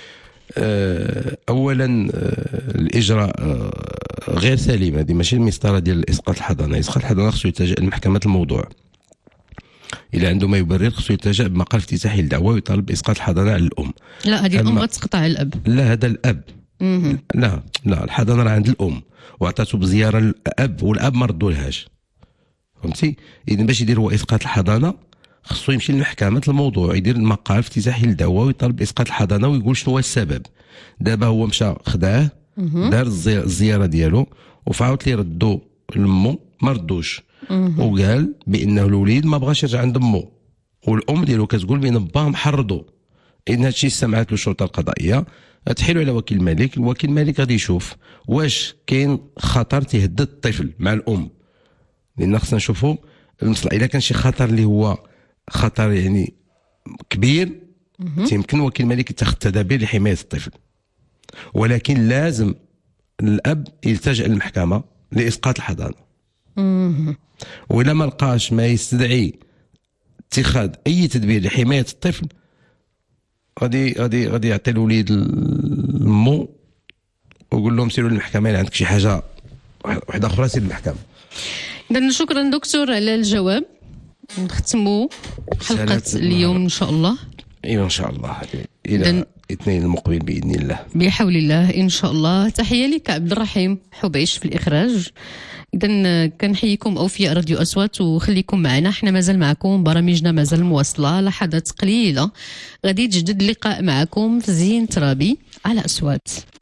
اولا الاجراء غير سليم، هذه ماشي المسطره ديال اسقاط الحضانه. اسقاط الحضانه خصو يتجه لمحكمه الموضوع، إلا عنده ما يبرر خصو يلتجأ بمقال افتتاحي للدعوة ويطالب بإسقاط الحضانة على الأم. لا هذه الأم غتسقط على الأب. لا هذا الأب. لا الحضانة راه عند الأم وعطاتو بزيارة للأب والأب ما ردولهاش. فهمتي؟ إذا باش يدير هو إسقاط الحضانة خصو يمشي لمحكمة الموضوع، يدير مقال افتتاحي للدعوة ويطالب بإسقاط الحضانة ويقول شنو هو السبب. دابا هو مشى خداه دار الزيارة ديالو وفعاوت لي ردو لمو ما ردوش، وقال بانه الوليد ما بغاش يرجع عند امه والام ديالو كتقول بان باه محرضو. اذا هادشي استمعت له الشرطه القضائيه، تحيلو على وكيل الملك. الوكيل الملك غادي يشوف واش كاين خطر تيهدد الطفل مع الام، لان خصنا نشوفوا المصلحه. اذا كان شي خطر اللي هو خطر يعني كبير يمكن وكيل الملك يتخذ تدابير لحمايه الطفل، ولكن لازم الاب يلتجئ للمحكمه لاسقاط الحضانه. وإلا ما لقاش ما يستدعي اتخاذ اي تدبير لحمايه الطفل غادي يعطي الوليد المو ويقول لهم سيروا للمحكمه الا عندك شي حاجه واحده اخرى سير للمحكمه. اذا شكرا دكتور على الجواب. نختموا حلقه اليوم ان شاء الله. ايوا ان شاء الله الى الاثنين المقبل باذن الله بحول الله ان شاء الله. تحيه لك عبد الرحيم حبيش في الاخراج. اذا كنحييكم اوفياء راديو اصوات وخليكم معنا، حنا مازال معكم، برامجنا مازال مواصله، لحظات قليله غادي يتجدد اللقاء معكم في زين ترابي على اصوات.